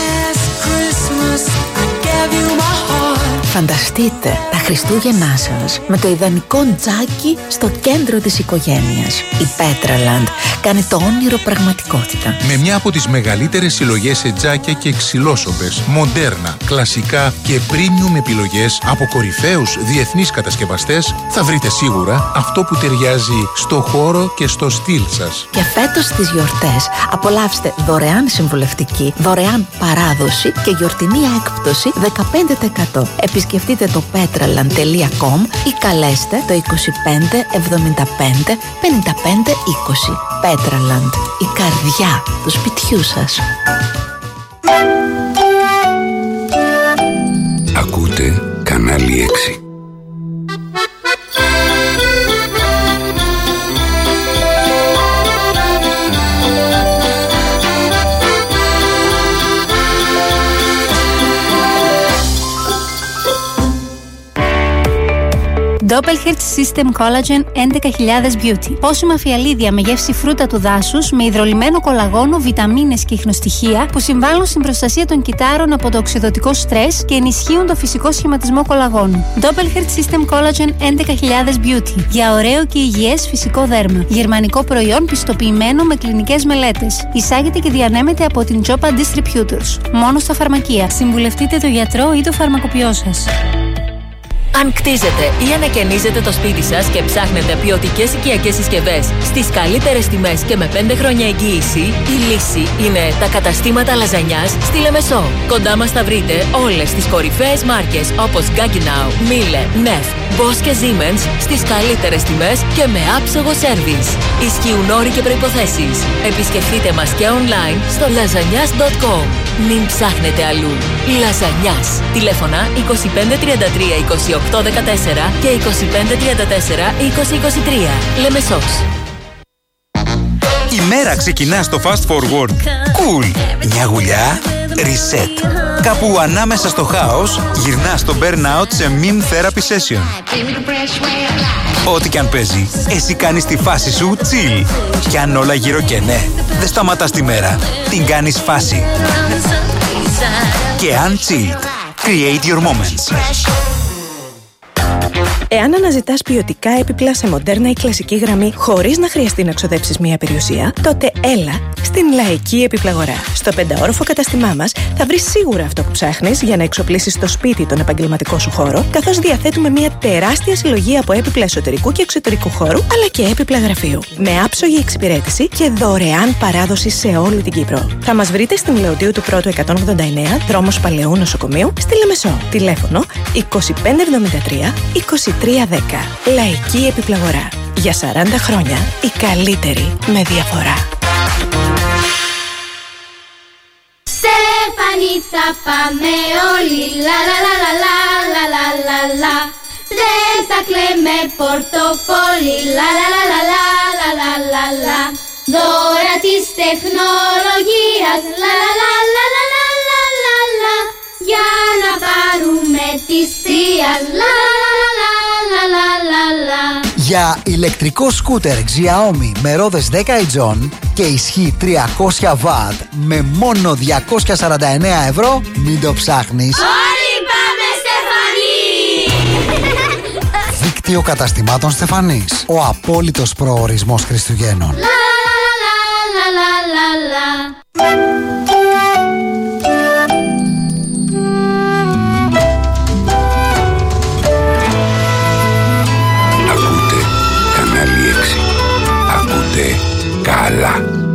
Φανταστείτε τα Χριστούγεννά σας με το ιδανικό τζάκι στο κέντρο της οικογένειας. Η Petraland κάνει το όνειρο πραγματικότητα. Με μια από τις μεγαλύτερες συλλογές σε τζάκια και ξυλόσοπες, μοντέρνα, κλασικά και premium επιλογές από κορυφαίους διεθνείς κατασκευαστές, θα βρείτε σίγουρα αυτό που ταιριάζει στο χώρο και στο στυλ σας. Και φέτος στις γιορτές απολαύστε δωρεάν συμβουλευτική, δωρεάν παράδοση και γιορτινή έκπτωση δεκαπέντε τοις εκατό. Επισκεφτείτε το petraland τελεία com ή καλέστε το είκοσι πέντε εβδομήντα πέντε πενήντα πέντε είκοσι. Petraland, η καρδιά του σπιτιού σας. Ακούτε κανάλι έξι. Doppelherz System Collagen έντεκα χιλιάδες Beauty. Πόσιμα φιαλίδια με γεύση φρούτα του δάσους, με υδρολυμμένο κολαγόνο, βιταμίνες και ιχνοστοιχεία που συμβάλλουν στην προστασία των κυτάρων από το οξυδωτικό στρες και ενισχύουν το φυσικό σχηματισμό κολαγόνου. Doppelherz System Collagen έντεκα χιλιάδες Beauty. Για ωραίο και υγιές φυσικό δέρμα. Γερμανικό προϊόν πιστοποιημένο με κλινικές μελέτες. Εισάγεται και διανέμεται από την Jopa Distributors. Μόνο στα φαρμακεία. Συμβουλευτείτε τον γιατρό ή το φαρμακοποιό σας. Αν κτίζετε ή ανακαινίζετε το σπίτι σας και ψάχνετε ποιοτικές οικιακές συσκευές στις καλύτερες τιμές και με πέντε χρόνια εγγύηση, η λύση είναι τα καταστήματα λαζανιάς στη Λεμεσό. Κοντά μας θα βρείτε όλες τις κορυφαίες μάρκες όπως Gaggenau, Miele, Neff, Bosch και Siemens στις καλύτερες τιμές και με άψογο σέρβις. Ισχύουν όροι και προϋποθέσεις. Επισκεφτείτε μας και online στο λαζανιάς τελεία κομ. Μην ψάχνετε αλλού. Λαζανιάς. Τηλέφωνα είκοσι πέντε τριάντα τρία είκοσι οκτώ δεκατέσσερα και είκοσι πέντε τριάντα τέσσερα είκοσι είκοσι τρία. Λεμεσός. Η μέρα ξεκινά στο Fast Forward. Cool. Μια γουλιά Reset. Κάπου ανάμεσα στο χάος γυρνάς το burnout σε meme therapy session. Ό,τι κι αν παίζει, εσύ κάνεις τη φάση σου chill. Κι αν όλα γύρω και ναι, δεν σταματάς τη μέρα. Την κάνεις φάση. Και αν chilled. Create your moments. Εάν αναζητάς ποιοτικά έπιπλα σε μοντέρνα ή κλασική γραμμή χωρίς να χρειαστεί να ξοδέψεις μία περιουσία, τότε έλα στην Λαϊκή Επιπλαγορά. Στο πενταόροφο καταστημά μας θα βρεις σίγουρα αυτό που ψάχνεις για να εξοπλίσεις στο σπίτι τον επαγγελματικό σου χώρο, καθώς διαθέτουμε μία τεράστια συλλογή από έπιπλα εσωτερικού και εξωτερικού χώρου, αλλά και έπιπλα γραφείου. Με άψογη εξυπηρέτηση και δωρεάν παράδοση σε όλη την Κύπρο. Θα μας βρείτε στην Λεωτίου του Πρώτου εκατόν ογδόντα εννέα, δρόμος Παλαιού Νοσοκομείου, στη Λεμεσό. Τηλέφωνο είκοσι πέντε εβδομήντα τρία είκοσι τρία δέκα. Λαϊκή Επιπλαγορά. Για σαράντα χρόνια η καλύτερη με διαφορά. Στέφανη, θα πάμε όλοι, λα λα λα λα λα λα λα λα. Δεν θα κλαίμε πορτοφόλι, λα λα λα λα λα λα λα λα. Δώρα της τεχνολογίας, λα λα λα λα λα λα λα λα. Για να πάρουμε τις θείας, λα λα λα λα λα λα λα. Για ηλεκτρικό σκούτερ Xiaomi με ρόδες δέκα ετζών και ισχύ τριακόσια βατ με μόνο διακόσια σαράντα εννέα ευρώ, μην το ψάχνεις. Όλοι πάμε Στεφανή! Δίκτυο καταστημάτων Στεφανής. Ο απόλυτος προορισμός Χριστουγέννων. Λα λα λα λα λα. Καλά.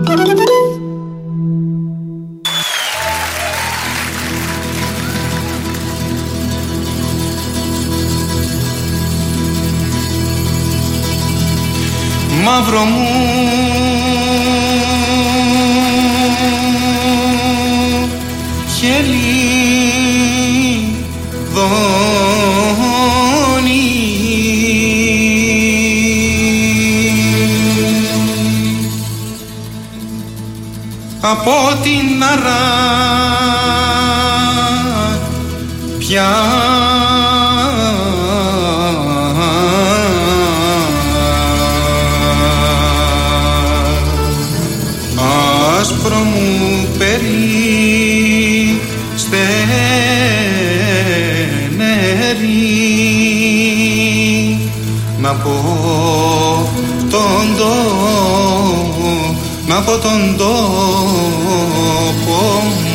Μαύρο μου χελί από την Αράπια άσπρο μου περί στενερί να πω τον τόπο, να πω τον τόπο μου.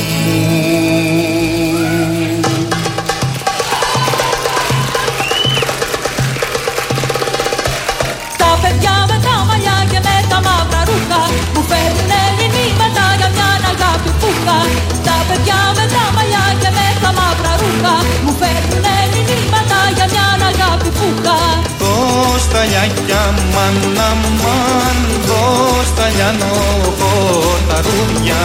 Τα παιδιά με τα μαλλιά και με τα μαύρα ρούχα μου φέρνουνε μηνύματα για μια αγάπη που είχα. Τα παιδιά με τα μαλλιά και με τα μαύρα ρούχα μου φέρνουνε μηνύματα για μια αγάπη που είχα. Δώσ' τα λιάκια μάνα μάν, δώσ' τα λιανόχο τα ρούδια.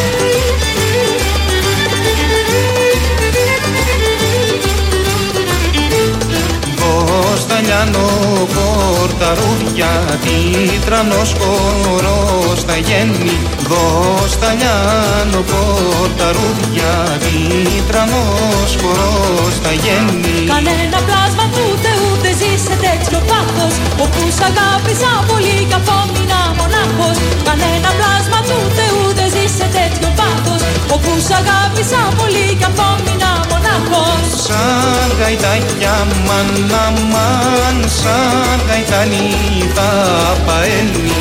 Δώσ' τα λιανόχο τα ρούδια, τίτρανος χορός θα γέννη. Δώσ' τα λιανόχο τα ρούδια, τίτρανος χορός θα γέννη. Κανένα πλάσμα του Θεού δεν ζει σε τέτοιο πάθος, όπου σ' αγάπησα πολύ κι απόμεινα μονάχος. Κανένα πλάσμα του Θεού δεν ζει σε τέτοιο πάθος, όπου σ' αγάπησα πολύ κι απόμεινα μονάχος. Σαν γαϊτάκια μάνα μάν, σαν γαϊτάνι θα παένει.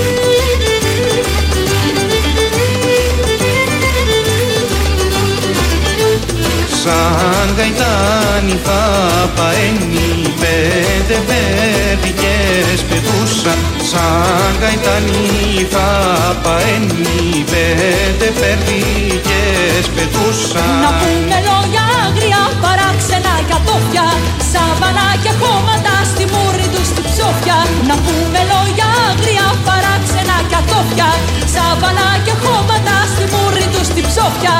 Σαν γαϊτάνι θα παένει, πέντε πέδικες πετούσαν. Σαν γαϊτάνι θα παένει, πέντε πέδικες πετούσαν. Να πούμε λόγια άγρια, παράξενα για τόφια, σάβανα και χώματα στη μούρη τους στη ψόφια. Να πούμε λόγια άγρια, παράξενα για τόφια, σάβανα και χώματα στη μούρη τους στη ψόφια.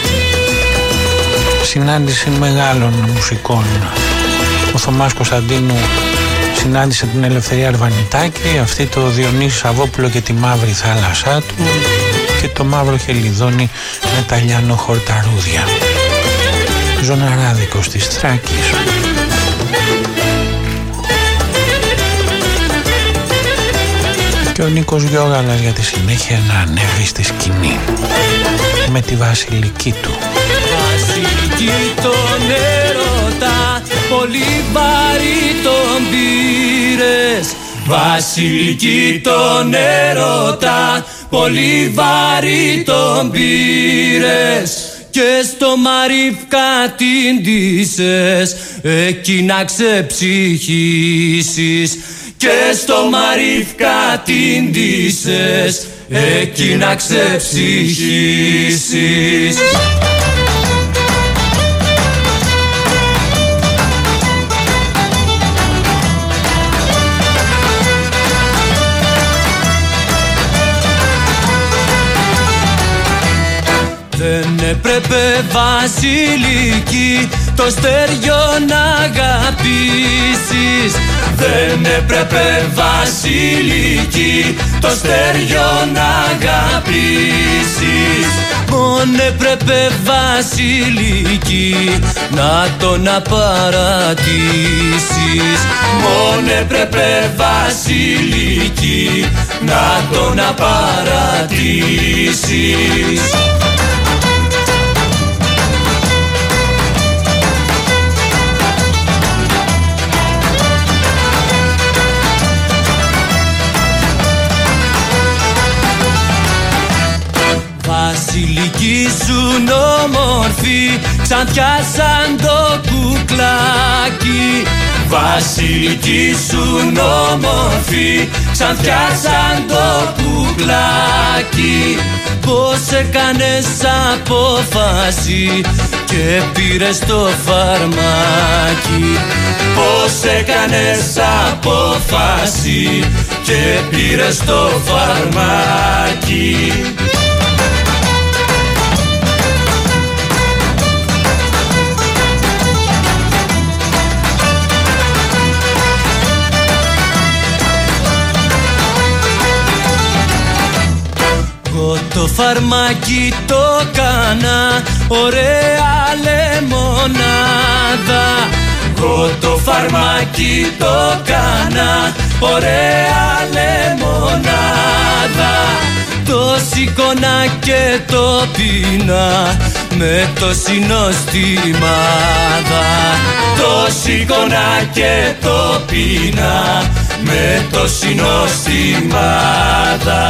Συνάντηση μεγάλων μουσικών. Ο Θωμάς Κωνσταντίνου συνάντησε την Ελευθερία Αρβανιτάκη, αυτή το Διονύση Σαββόπουλο και τη Μαύρη Θάλασσά του, και το μαύρο χελιδόνι με τα λιάνο χορταρούδια. Ζωναράδικος της Θράκης. Και ο Νίκος Γιώγαλας για τη συνέχεια να ανέβει στη σκηνή με τη βασιλική του. Βασιλική τον έρωτα, πολύ βαρύ τον πήρες. Βασιλική τον έρωτα, πολύ βαρύ τον πήρες. Και στο Μαρίφκα την ντύσες, εκεί να ξεψυχήσεις. Και στο Μαρίφκα την ντύσες, εκεί να ξεψυχήσεις. Δεν έπρεπε βασιλική το στέριο να αγαπήσεις. Δεν έπρεπε βασιλική το στέριο να αγαπήσεις. Μον έπρεπε βασιλική να τον απαρατήσεις. Μον έπρεπε βασιλική να τον απαρατήσεις. Βασιλική σου όμορφη, ξανθιά σαν το κουκλάκι. Βασιλική σου όμορφη, ξανθιά σαν το κουκλάκι. Πώς έκανες απόφαση και πήρες το φαρμάκι. Πώς έκανες απόφαση και πήρες το φαρμάκι. Το φαρμάκι το κάνα ωραία λεμονάδα. Εγώ το φαρμάκι το κάνα ωραία λεμονάδα. Το σηκώνα και το πίνα με το συνοστιμάδα. Το σηκώνα και το πίνα με το συνοστιμάδα.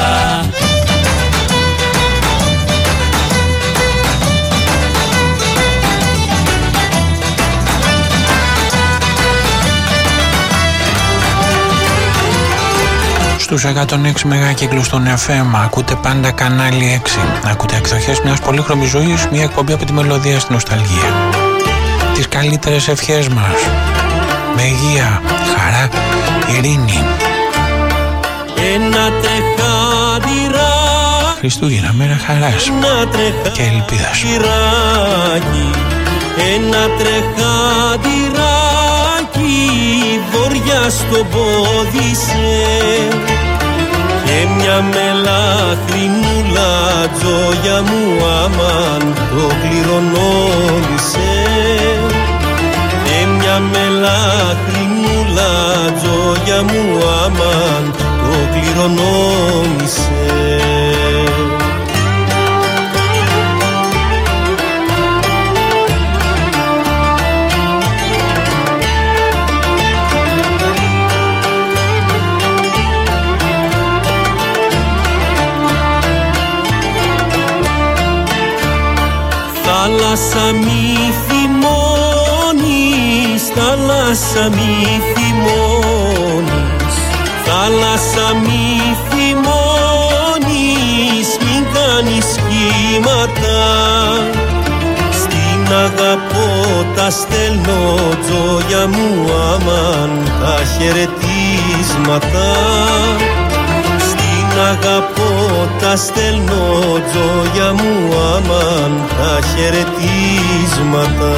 Στους εκατόν έξι μεγάκυκλους στον εφ εμ ακούτε πάντα κανάλι έξι. Ακούτε εκδοχές μιας πολύχρωμης ζωής, μια εκπομπή από τη μελωδία στην νοσταλγία. Τις καλύτερες ευχές μας με υγεία, χαρά, ειρήνη. Ένα τρεχάντηράκι, Χριστούγεννα, μέρα χαράς και ελπίδας. Ένα τρεχάντηράκι, βοριά στο πόδι σε. Και μια μελαχρινούλα τζόγια μου αμάν το κληρονόμησε. Και μια μελαχρινούλα τζόγια μου αμάν το κληρονόμησε. Θάλασσα μη θυμώνεις, θάλασσα μη θυμώνεις. Θάλασσα μη θυμώνεις, μην κάνεις κύματα. Στην αγαπώ τα στέλνω τζόγια μου αμάν τα χαιρετίσματα. Αγαπώ τα στέλνω τζόγια μου αμάν τα χαιρετίσματα.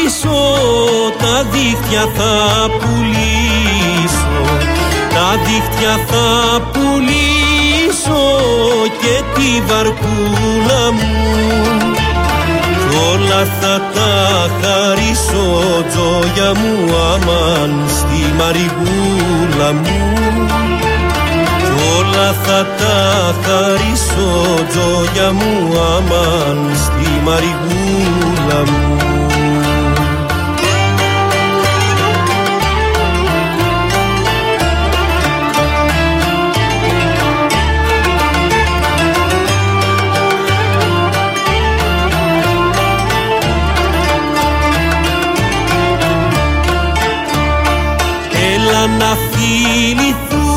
χαρίσω, τα δίχτυα θα πουλήσω, τα δίχτυα θα πουλήσω και τη βαρκούλα μου κι όλα θα τα χαρίσω, τζόγια μου, αμάν στη μαριγούλα μου. Όλα θα τα χαρίσω, τζόγια μου, αμάν στη μαριγούλα μου. Έλα να φιληθούμε,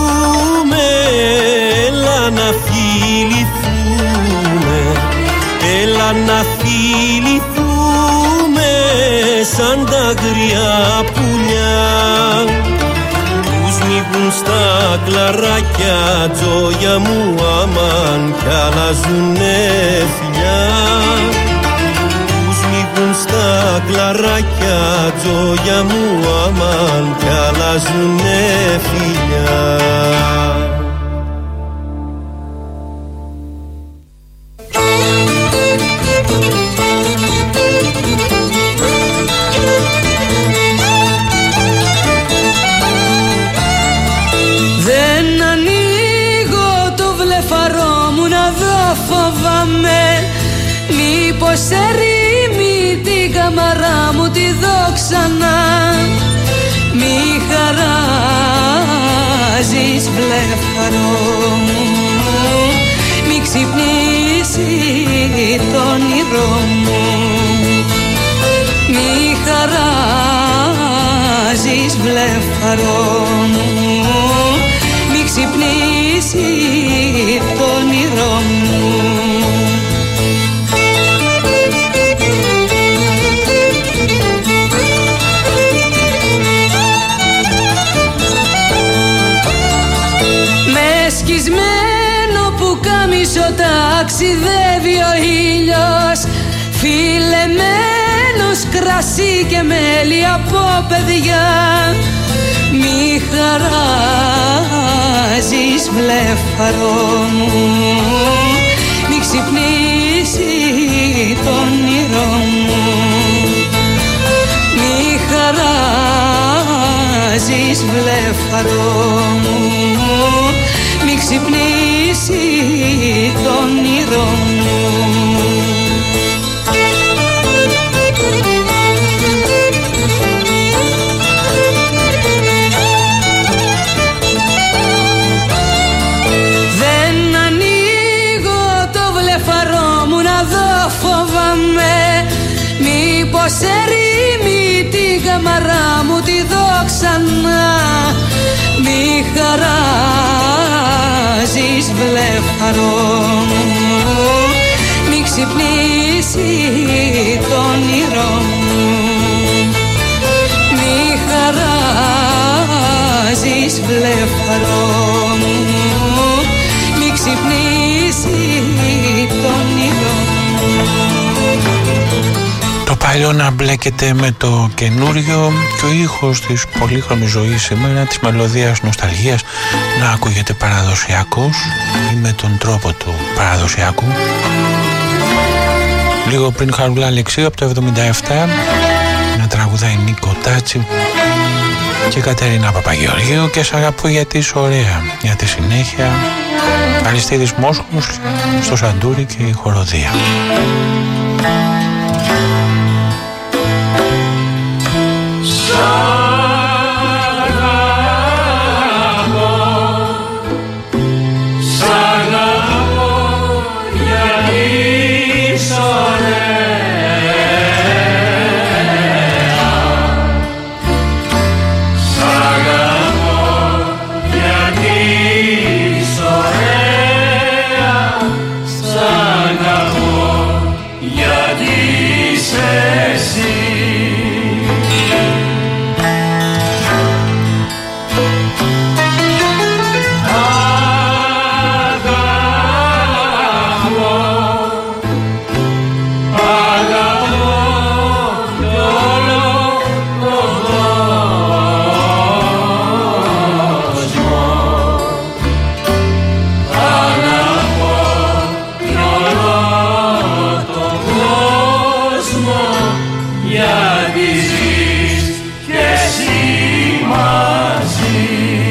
έλα να φιληθούμε, έλα να φιληθούμε σαν τα αγριά πουλιά που σμίγουν στα κλαράκια, τζόγια μου, αμάν κι αλλάζουνε φιλιά. Σμίγουν στα κλαράκια, τζόγια μου, αμάν κι αλλάζουνε φιλιά. Δεν ανοίγω το βλεφαρό μου να δω, φοβάμαι μήπως ερήμει την καμαρά μου, τη δω ξανά. Μη χαράζεις βλεφαρό μου, μη ξυπνήσει το όνειρό μου. Μη χαράζεις βλεφαρό μου, μη ξυπνήσει το όνειρό μου. Σκισμένο που κάμισο ταξιδεύει ο ήλιος, φιλεμένος κρασί και μέλι από παιδιά. Μη χαράζεις βλεφαρό μου, μη ξυπνήσει το όνειρό μου. Μη χαράζεις βλεφαρό μου, μη ξυπνήσει το όνειρό μου. Δεν ανοίγω το βλεφαρό μου να δω, φοβάμαι μήπως ερήμει την καμαρά μου, τη δω ξανά. Μη χαράζεις βλεφαρό μου, μη ξυπνήσει το όνειρό μου. Μη χαράζεις βλεφαρό μου, μη ξυπνήσει το όνειρό μου. Το παλιό να μπλέκεται με το καινούριο και ο ήχος της πολύχρωμης ζωής σήμερα, της μελωδίας νοσταλγίας, να ακούγεται παραδοσιακός ή με τον τρόπο του παραδοσιακού. Λίγο πριν Χαρούλα Αλεξίου από το εβδομήντα επτά να τραγουδάει Νίκο Τάτσι και Κατερίνα Παπαγεωργίου και «Σ' αγαπώ γιατί είσαι ωραία». Για τη συνέχεια Αριστίδης Μόσχος στο Σαντούρι και η χοροδία. ζεις κι εσύ μαζί.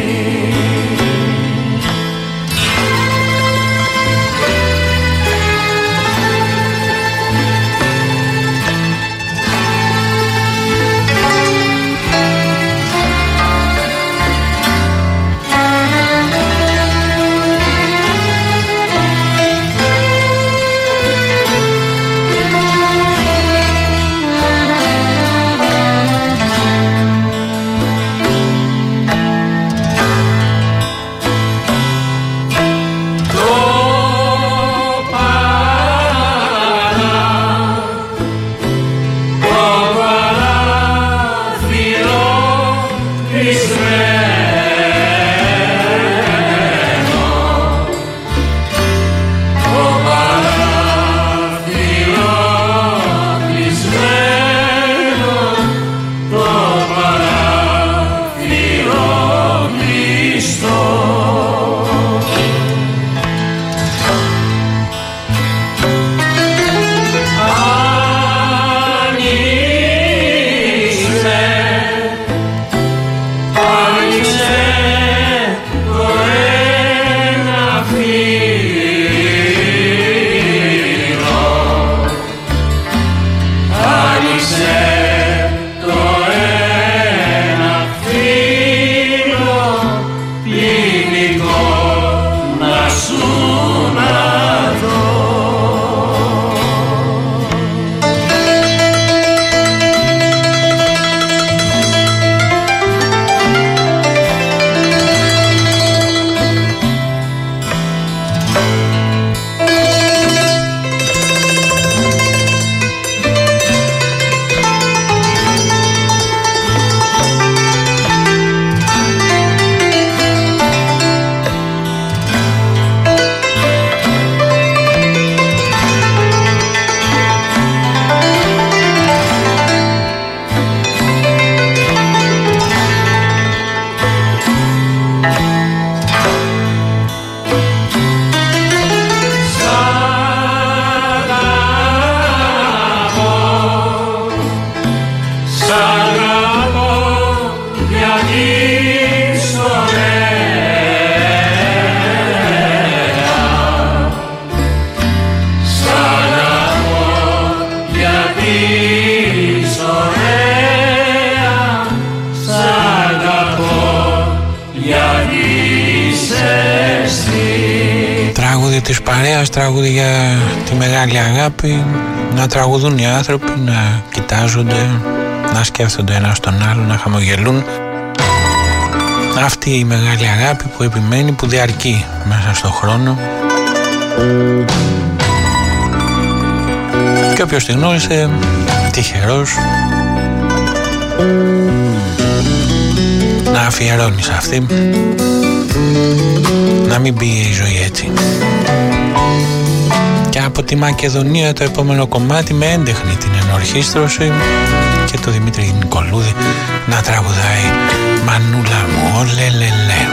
Της παρέας, τραγούδι για τη μεγάλη αγάπη, να τραγουδούν οι άνθρωποι, να κοιτάζονται, να σκέφτονται ένας τον άλλο, να χαμογελούν. Αυτή η μεγάλη αγάπη που επιμένει, που διαρκεί μέσα στον χρόνο. Και όποιος τη γνώρισε, τυχερός, να αφιερώνει σε αυτή, να μην πει η ζωή έτσι. Και από τη Μακεδονία το επόμενο κομμάτι με έντεχνη την ενορχήστρωση και το Δημήτρη Νικολούδη να τραγουδάει «Μανούλα μου, ολε λε λε».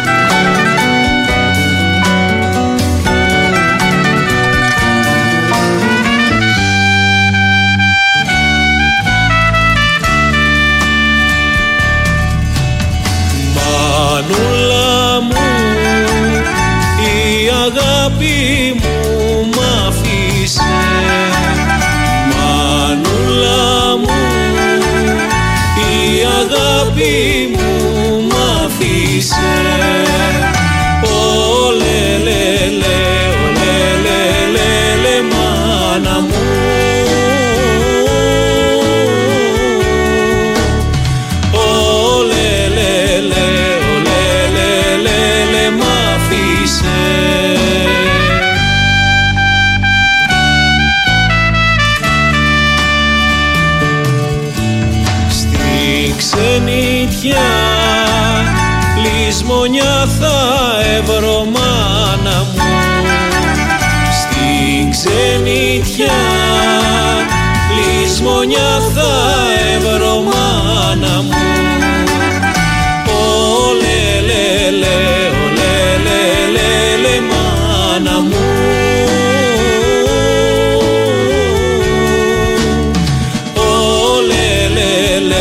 Μανούλα μου, η αγάπη μου μ' αφήσε. Μανούλα μου, η αγάπη μου μ' αφήσε. Ολε λε λε, ολε λε λε λε, μάνα μου. Λησμονιά θα έβρω μάνα μου, στην ξενιτιά. Λησμονιά θα έβρω μάνα μου. Ολε λε λε, ολε λε λε λε, μάνα μου. Ολε λε λε.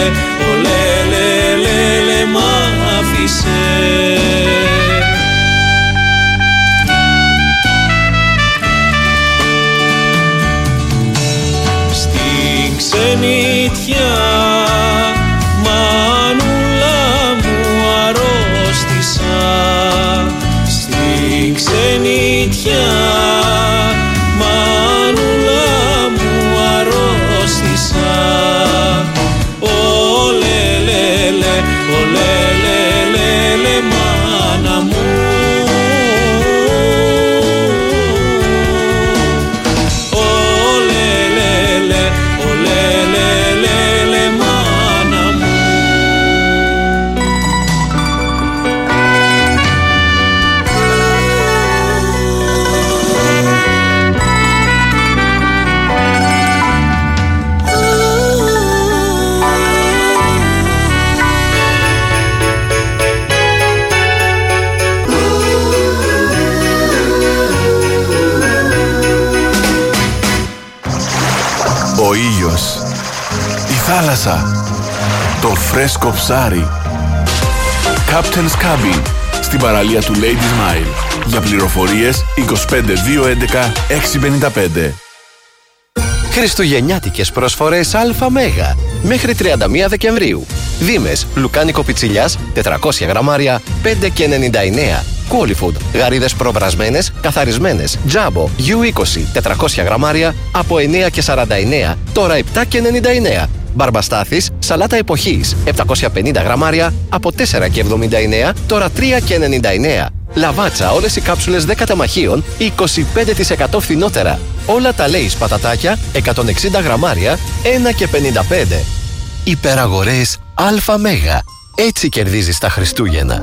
θάλασσα, το φρέσκο ψάρι. Captain's Cabin, στην παραλία του Ladies Mile. Για πληροφορίες είκοσι πέντε δύο έντεκα έξι πενήντα πέντε. Χριστουγεννιάτικες προσφορές ΑΜΕΓΑ μέχρι τριάντα μία Δεκεμβρίου. Δήμες, λουκάνικο πιτσιλιάς, τετρακόσια γραμμάρια, πέντε και ενενήντα εννέα. Qualifood, γαρίδες προβρασμένες, καθαρισμένες, Jumbo, γιου είκοσι, τετρακόσια γραμμάρια, από εννέα και σαράντα εννέα, τώρα επτά και ενενήντα εννέα. Μπαρμπαστάθης, σαλάτα εποχής, επτακόσια πενήντα γραμμάρια, από τέσσερα και εβδομήντα εννέα, τώρα τρία και ενενήντα εννέα. Λαβάτσα, όλες οι κάψουλες δέκα τεμαχίων, είκοσι πέντε τοις εκατό φθηνότερα. Όλα τα Lay's πατατάκια, εκατόν εξήντα γραμμάρια, ένα και πενήντα πέντε. Υπεραγορές ΑΜΕΓΑ. Έτσι κερδίζεις τα Χριστούγεννα.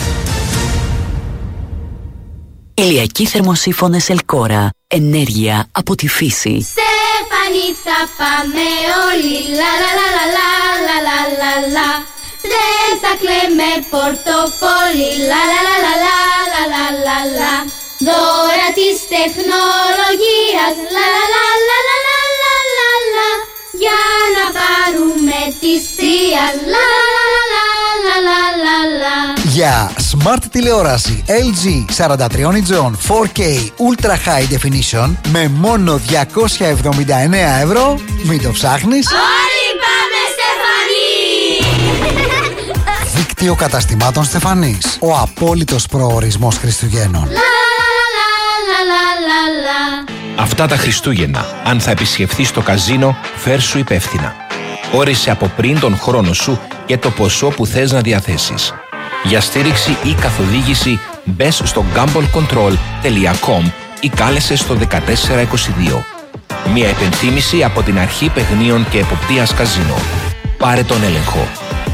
Ηλιακοί θερμοσύφωνες Ελκόρα. Ενέργεια από τη φύση. Στέφανη, θα πάμε όλοι. Λα λα λα λα λα λα λα λα. Δεν θα κλαίμε πορτοφόλι. Λα λα λα λα λα λα λα λα. Δώρα της τεχνολογίας. Λα λα λα λα λα λα λα λα. Για να πάρουμε της θείας. Λα λα λα λα λα λα λα. Για Smart τηλεόραση ελ τζι σαράντα τρία ιντσών φορ κέι Ultra High Definition με μόνο διακόσια εβδομήντα εννέα ευρώ, μην το ψάχνεις. Όλοι πάμε Στεφανή! Δίκτυο καταστημάτων Στεφανής. Ο απόλυτος προορισμός Χριστουγέννων. Λα, λα, λα, λα, λα. Αυτά τα Χριστούγεννα, αν θα επισκεφθείς το καζίνο, φέρσου υπεύθυνα. Όρισε από πριν τον χρόνο σου και το ποσό που θες να διαθέσεις. Για στήριξη ή καθοδήγηση μπες στο gamble control τελεία com ή κάλεσε στο δεκατέσσερα είκοσι δύο. Μια επενθύμηση από την Αρχή Παιγνίων και Εποπτείας Καζίνο. Πάρε τον έλεγχο.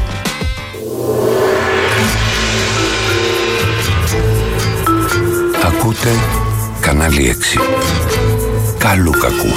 Ακούτε κανάλι έξι. Καλού κακού.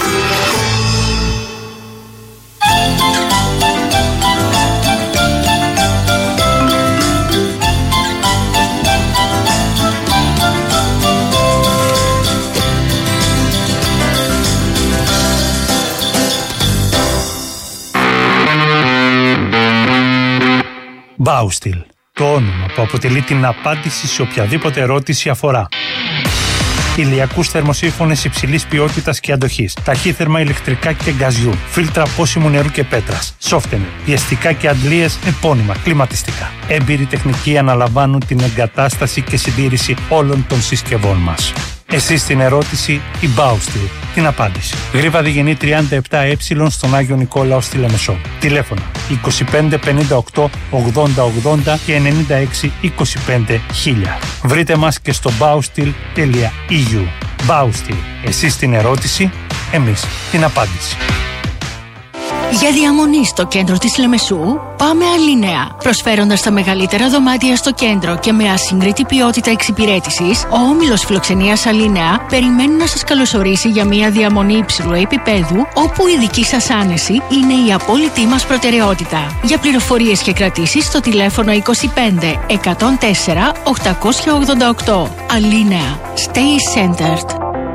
Baustil, το όνομα που αποτελεί την απάντηση σε οποιαδήποτε ερώτηση αφορά. Ηλιακούς θερμοσύφωνες υψηλής ποιότητας και αντοχής, ταχύθερμα ηλεκτρικά και γκαζιού, φίλτρα πόσιμου νερού και πέτρας, σόφτενερ, πιεστικά και αντλίες επώνυμα, κλιματιστικά. Έμπειροι τεχνικοί αναλαμβάνουν την εγκατάσταση και συντήρηση όλων των συσκευών μας. Εσείς την ερώτηση, η Baustil την απάντηση. Γρίβα Διγενή τριάντα επτά ε στον Άγιο Νικόλαο στη Λεμεσό. Τηλέφωνα είκοσι πέντε πενήντα οκτώ ογδόντα ογδόντα και ενενήντα έξι είκοσι πέντε χίλια. Βρείτε μας και στο baustil τελεία ι γιου. Baustil. Εσείς την ερώτηση, εμείς την απάντηση. Για διαμονή στο κέντρο της Λεμεσού, πάμε Αλίνεα. Προσφέροντας τα μεγαλύτερα δωμάτια στο κέντρο και με ασύγκριτη ποιότητα εξυπηρέτησης, ο όμιλος φιλοξενίας Αλίνεα περιμένει να σας καλωσορίσει για μια διαμονή υψηλού επίπεδου, όπου η δική σας άνεση είναι η απόλυτη μας προτεραιότητα. Για πληροφορίες και κρατήσεις στο τηλέφωνο είκοσι πέντε εκατόν τέσσερα οκτακόσια ογδόντα οκτώ. Αλίνεα. Stay centered.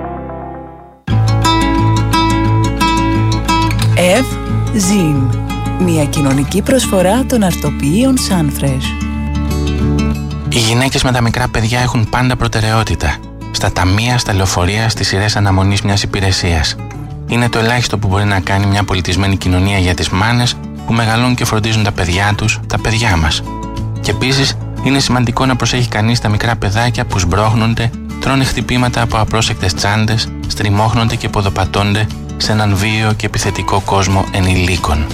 Ευ Ζιν. Μια κοινωνική προσφορά των αρτοποιείων Sunfresh. Οι γυναίκες με τα μικρά παιδιά έχουν πάντα προτεραιότητα. Στα ταμεία, στα λεωφορεία, στις σειρές αναμονής μιας υπηρεσίας. Είναι το ελάχιστο που μπορεί να κάνει μια πολιτισμένη κοινωνία για τις μάνες που μεγαλώνουν και φροντίζουν τα παιδιά τους, τα παιδιά μας. Και επίσης είναι σημαντικό να προσέχει κανείς τα μικρά παιδάκια που σμπρώχνονται, τρώνε χτυπήματα από απρόσεκτες τσάντες, στριμώχνονται και ποδοπατώνται σε έναν βίαιο και επιθετικό κόσμο ενηλίκων.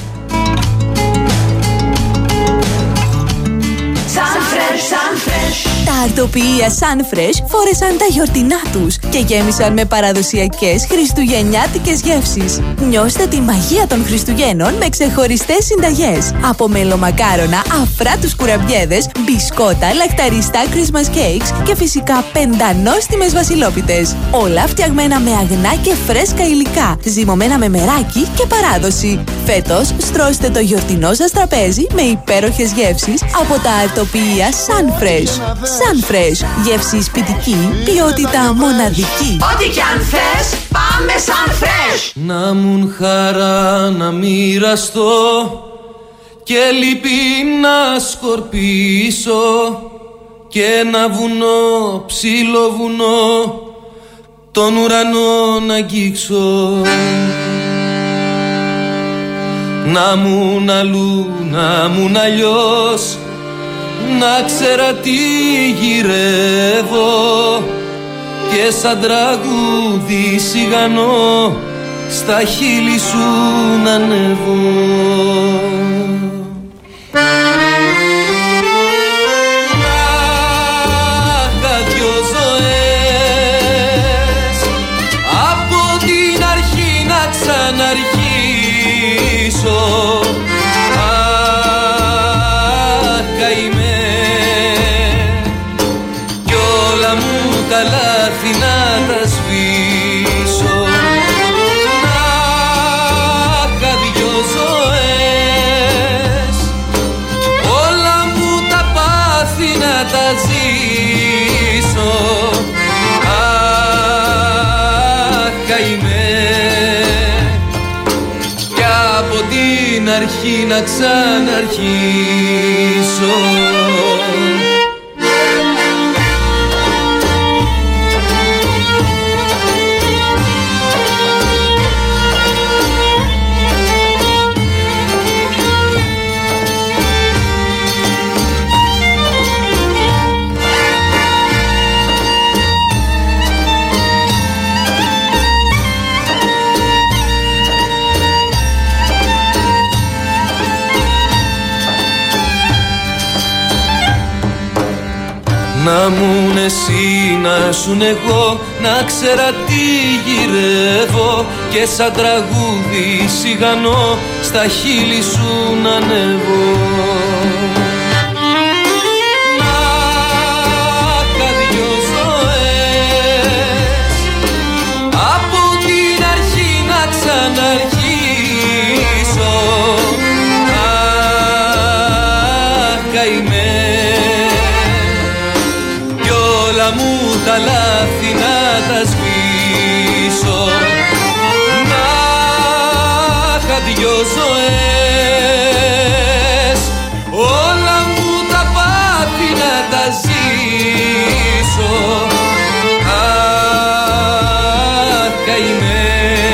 Τα αρτοποιεία Sunfresh φόρεσαν τα γιορτινά τους και γέμισαν με παραδοσιακές χριστουγεννιάτικες γεύσεις. Νιώστε τη μαγεία των Χριστουγέννων με ξεχωριστές συνταγές. Από μελομακάρονα, αφράτους κουραμπιέδες, μπισκότα, λαχταριστά Christmas cakes και φυσικά πεντανόστιμες βασιλόπιτες. Όλα φτιαγμένα με αγνά και φρέσκα υλικά, ζυμωμένα με μεράκι και παράδοση. Φέτος στρώστε το γιορτινό σας τραπέζι με υπέροχες γεύσεις από τα αρτοποιεία Sunfresh. Sunfresh. Γεύση σπιτική, ποιότητα μοναδική. Ό,τι κι αν θες, πάμε Sunfresh. Να μουν χαρά να μοιραστώ και λυπή να σκορπίσω και ένα βουνό, ψηλό βουνό, τον ουρανό να αγγίξω. Να μουν αλλού, να μουν αλλιώς, να ξέρα τι γυρεύω και σαν τραγούδι σιγανό στα χείλη σου να ανέβω. Άχα δυο ζωές από την αρχή να ξαναρχίσω. Αχ, καημέ κι όλα μου τα λάθη να τα σβήσω. Άχα δυο ζωές όλα μου τα πάθη να τα ζήσω. Αχ, καημέ κι από την αρχή να ξαναρχίσω. Να μουν εσύ, να σουν εγώ, να ξέρα τι γυρεύω και σαν τραγούδι σιγανό στα χείλη σου να ανέβω. Άχα δυο ζωές από την αρχή να ξαναρχίσω. Αχ, καημέ μου τα λάθη να τα σβήσω. Να είχα δυο ζωές όλα μου τα πάθη να τα ζήσω. Αχ, καημέ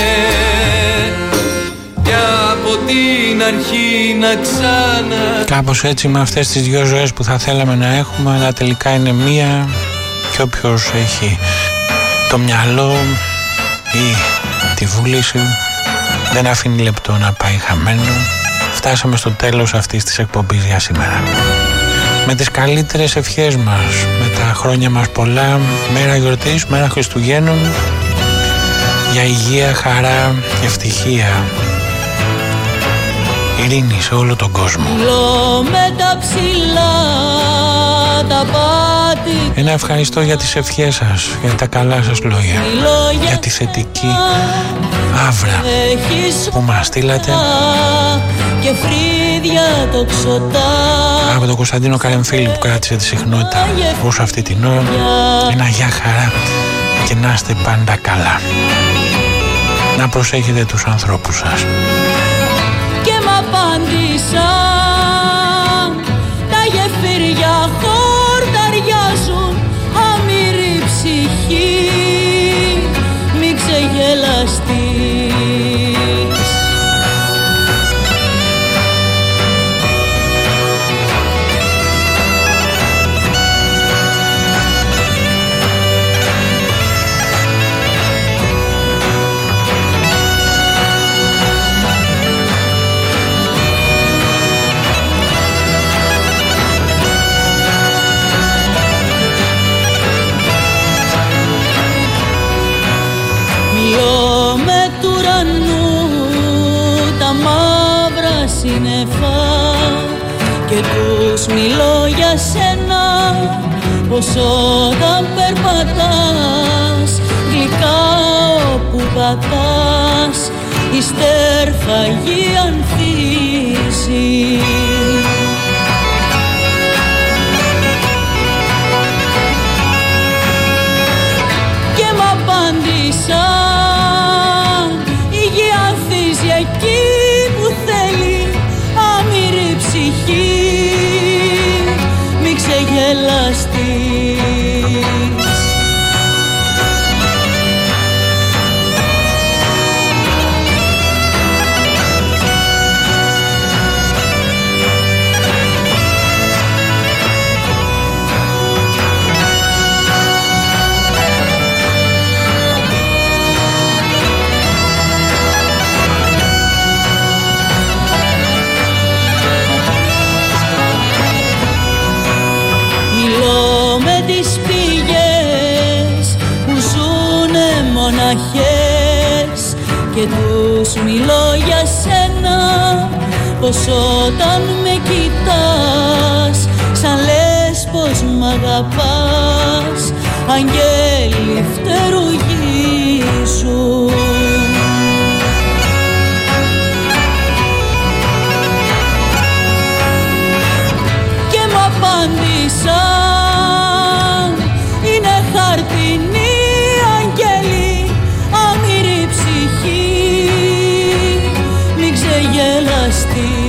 κι από την αρχή να ξανα... Κάπως έτσι με αυτές τις δυο ζωές που θα θέλαμε να έχουμε, αλλά τελικά είναι μία. Και όποιος έχει το μυαλό ή τη βούληση δεν αφήνει λεπτό να πάει χαμένο. Φτάσαμε στο τέλος αυτής της εκπομπής για σήμερα. Με τις καλύτερες ευχές μας, με τα χρόνια μας πολλά, μέρα γιορτής, μέρα Χριστουγέννων, για υγεία, χαρά, ευτυχία, ειρήνη σε όλο τον κόσμο. Με τα ψηλά τα πάτη. Ένα ευχαριστώ για τις ευχές σας, για τα καλά σας λόγια, για τη θετική άβρα που μας στείλατε και φρύδια τοξωτά. Από τον Κωνσταντίνο Καρεμφίλη που κράτησε τη συχνότητα όσο αυτή την ώρα. Ένα γεια χαρά και να είστε πάντα καλά. Να προσέχετε τους ανθρώπους σας. Και μ' απάντησαν τα γεφύρια χορταριάζουν, αμύρη ψυχή μη ξεγελαστείς. Σύννεφα και τους μιλώ για σένα, πως όταν περπατάς γλυκά όπου πατάς η στέρφαγη ανθίζει. Και μ' απάντησαν η γη ανθίζει εκεί που θέλει, αμύρη μοναχές και τους μιλώ για σένα, πως όταν με κοιτάς σαν λες πως μ' αγαπάς, αγγέλοι φτερουγίζουν. Και μ' απάντησαν, είναι χαρτινή αγγέλη, αμήρη ψυχή, μην ξεγελαστεί.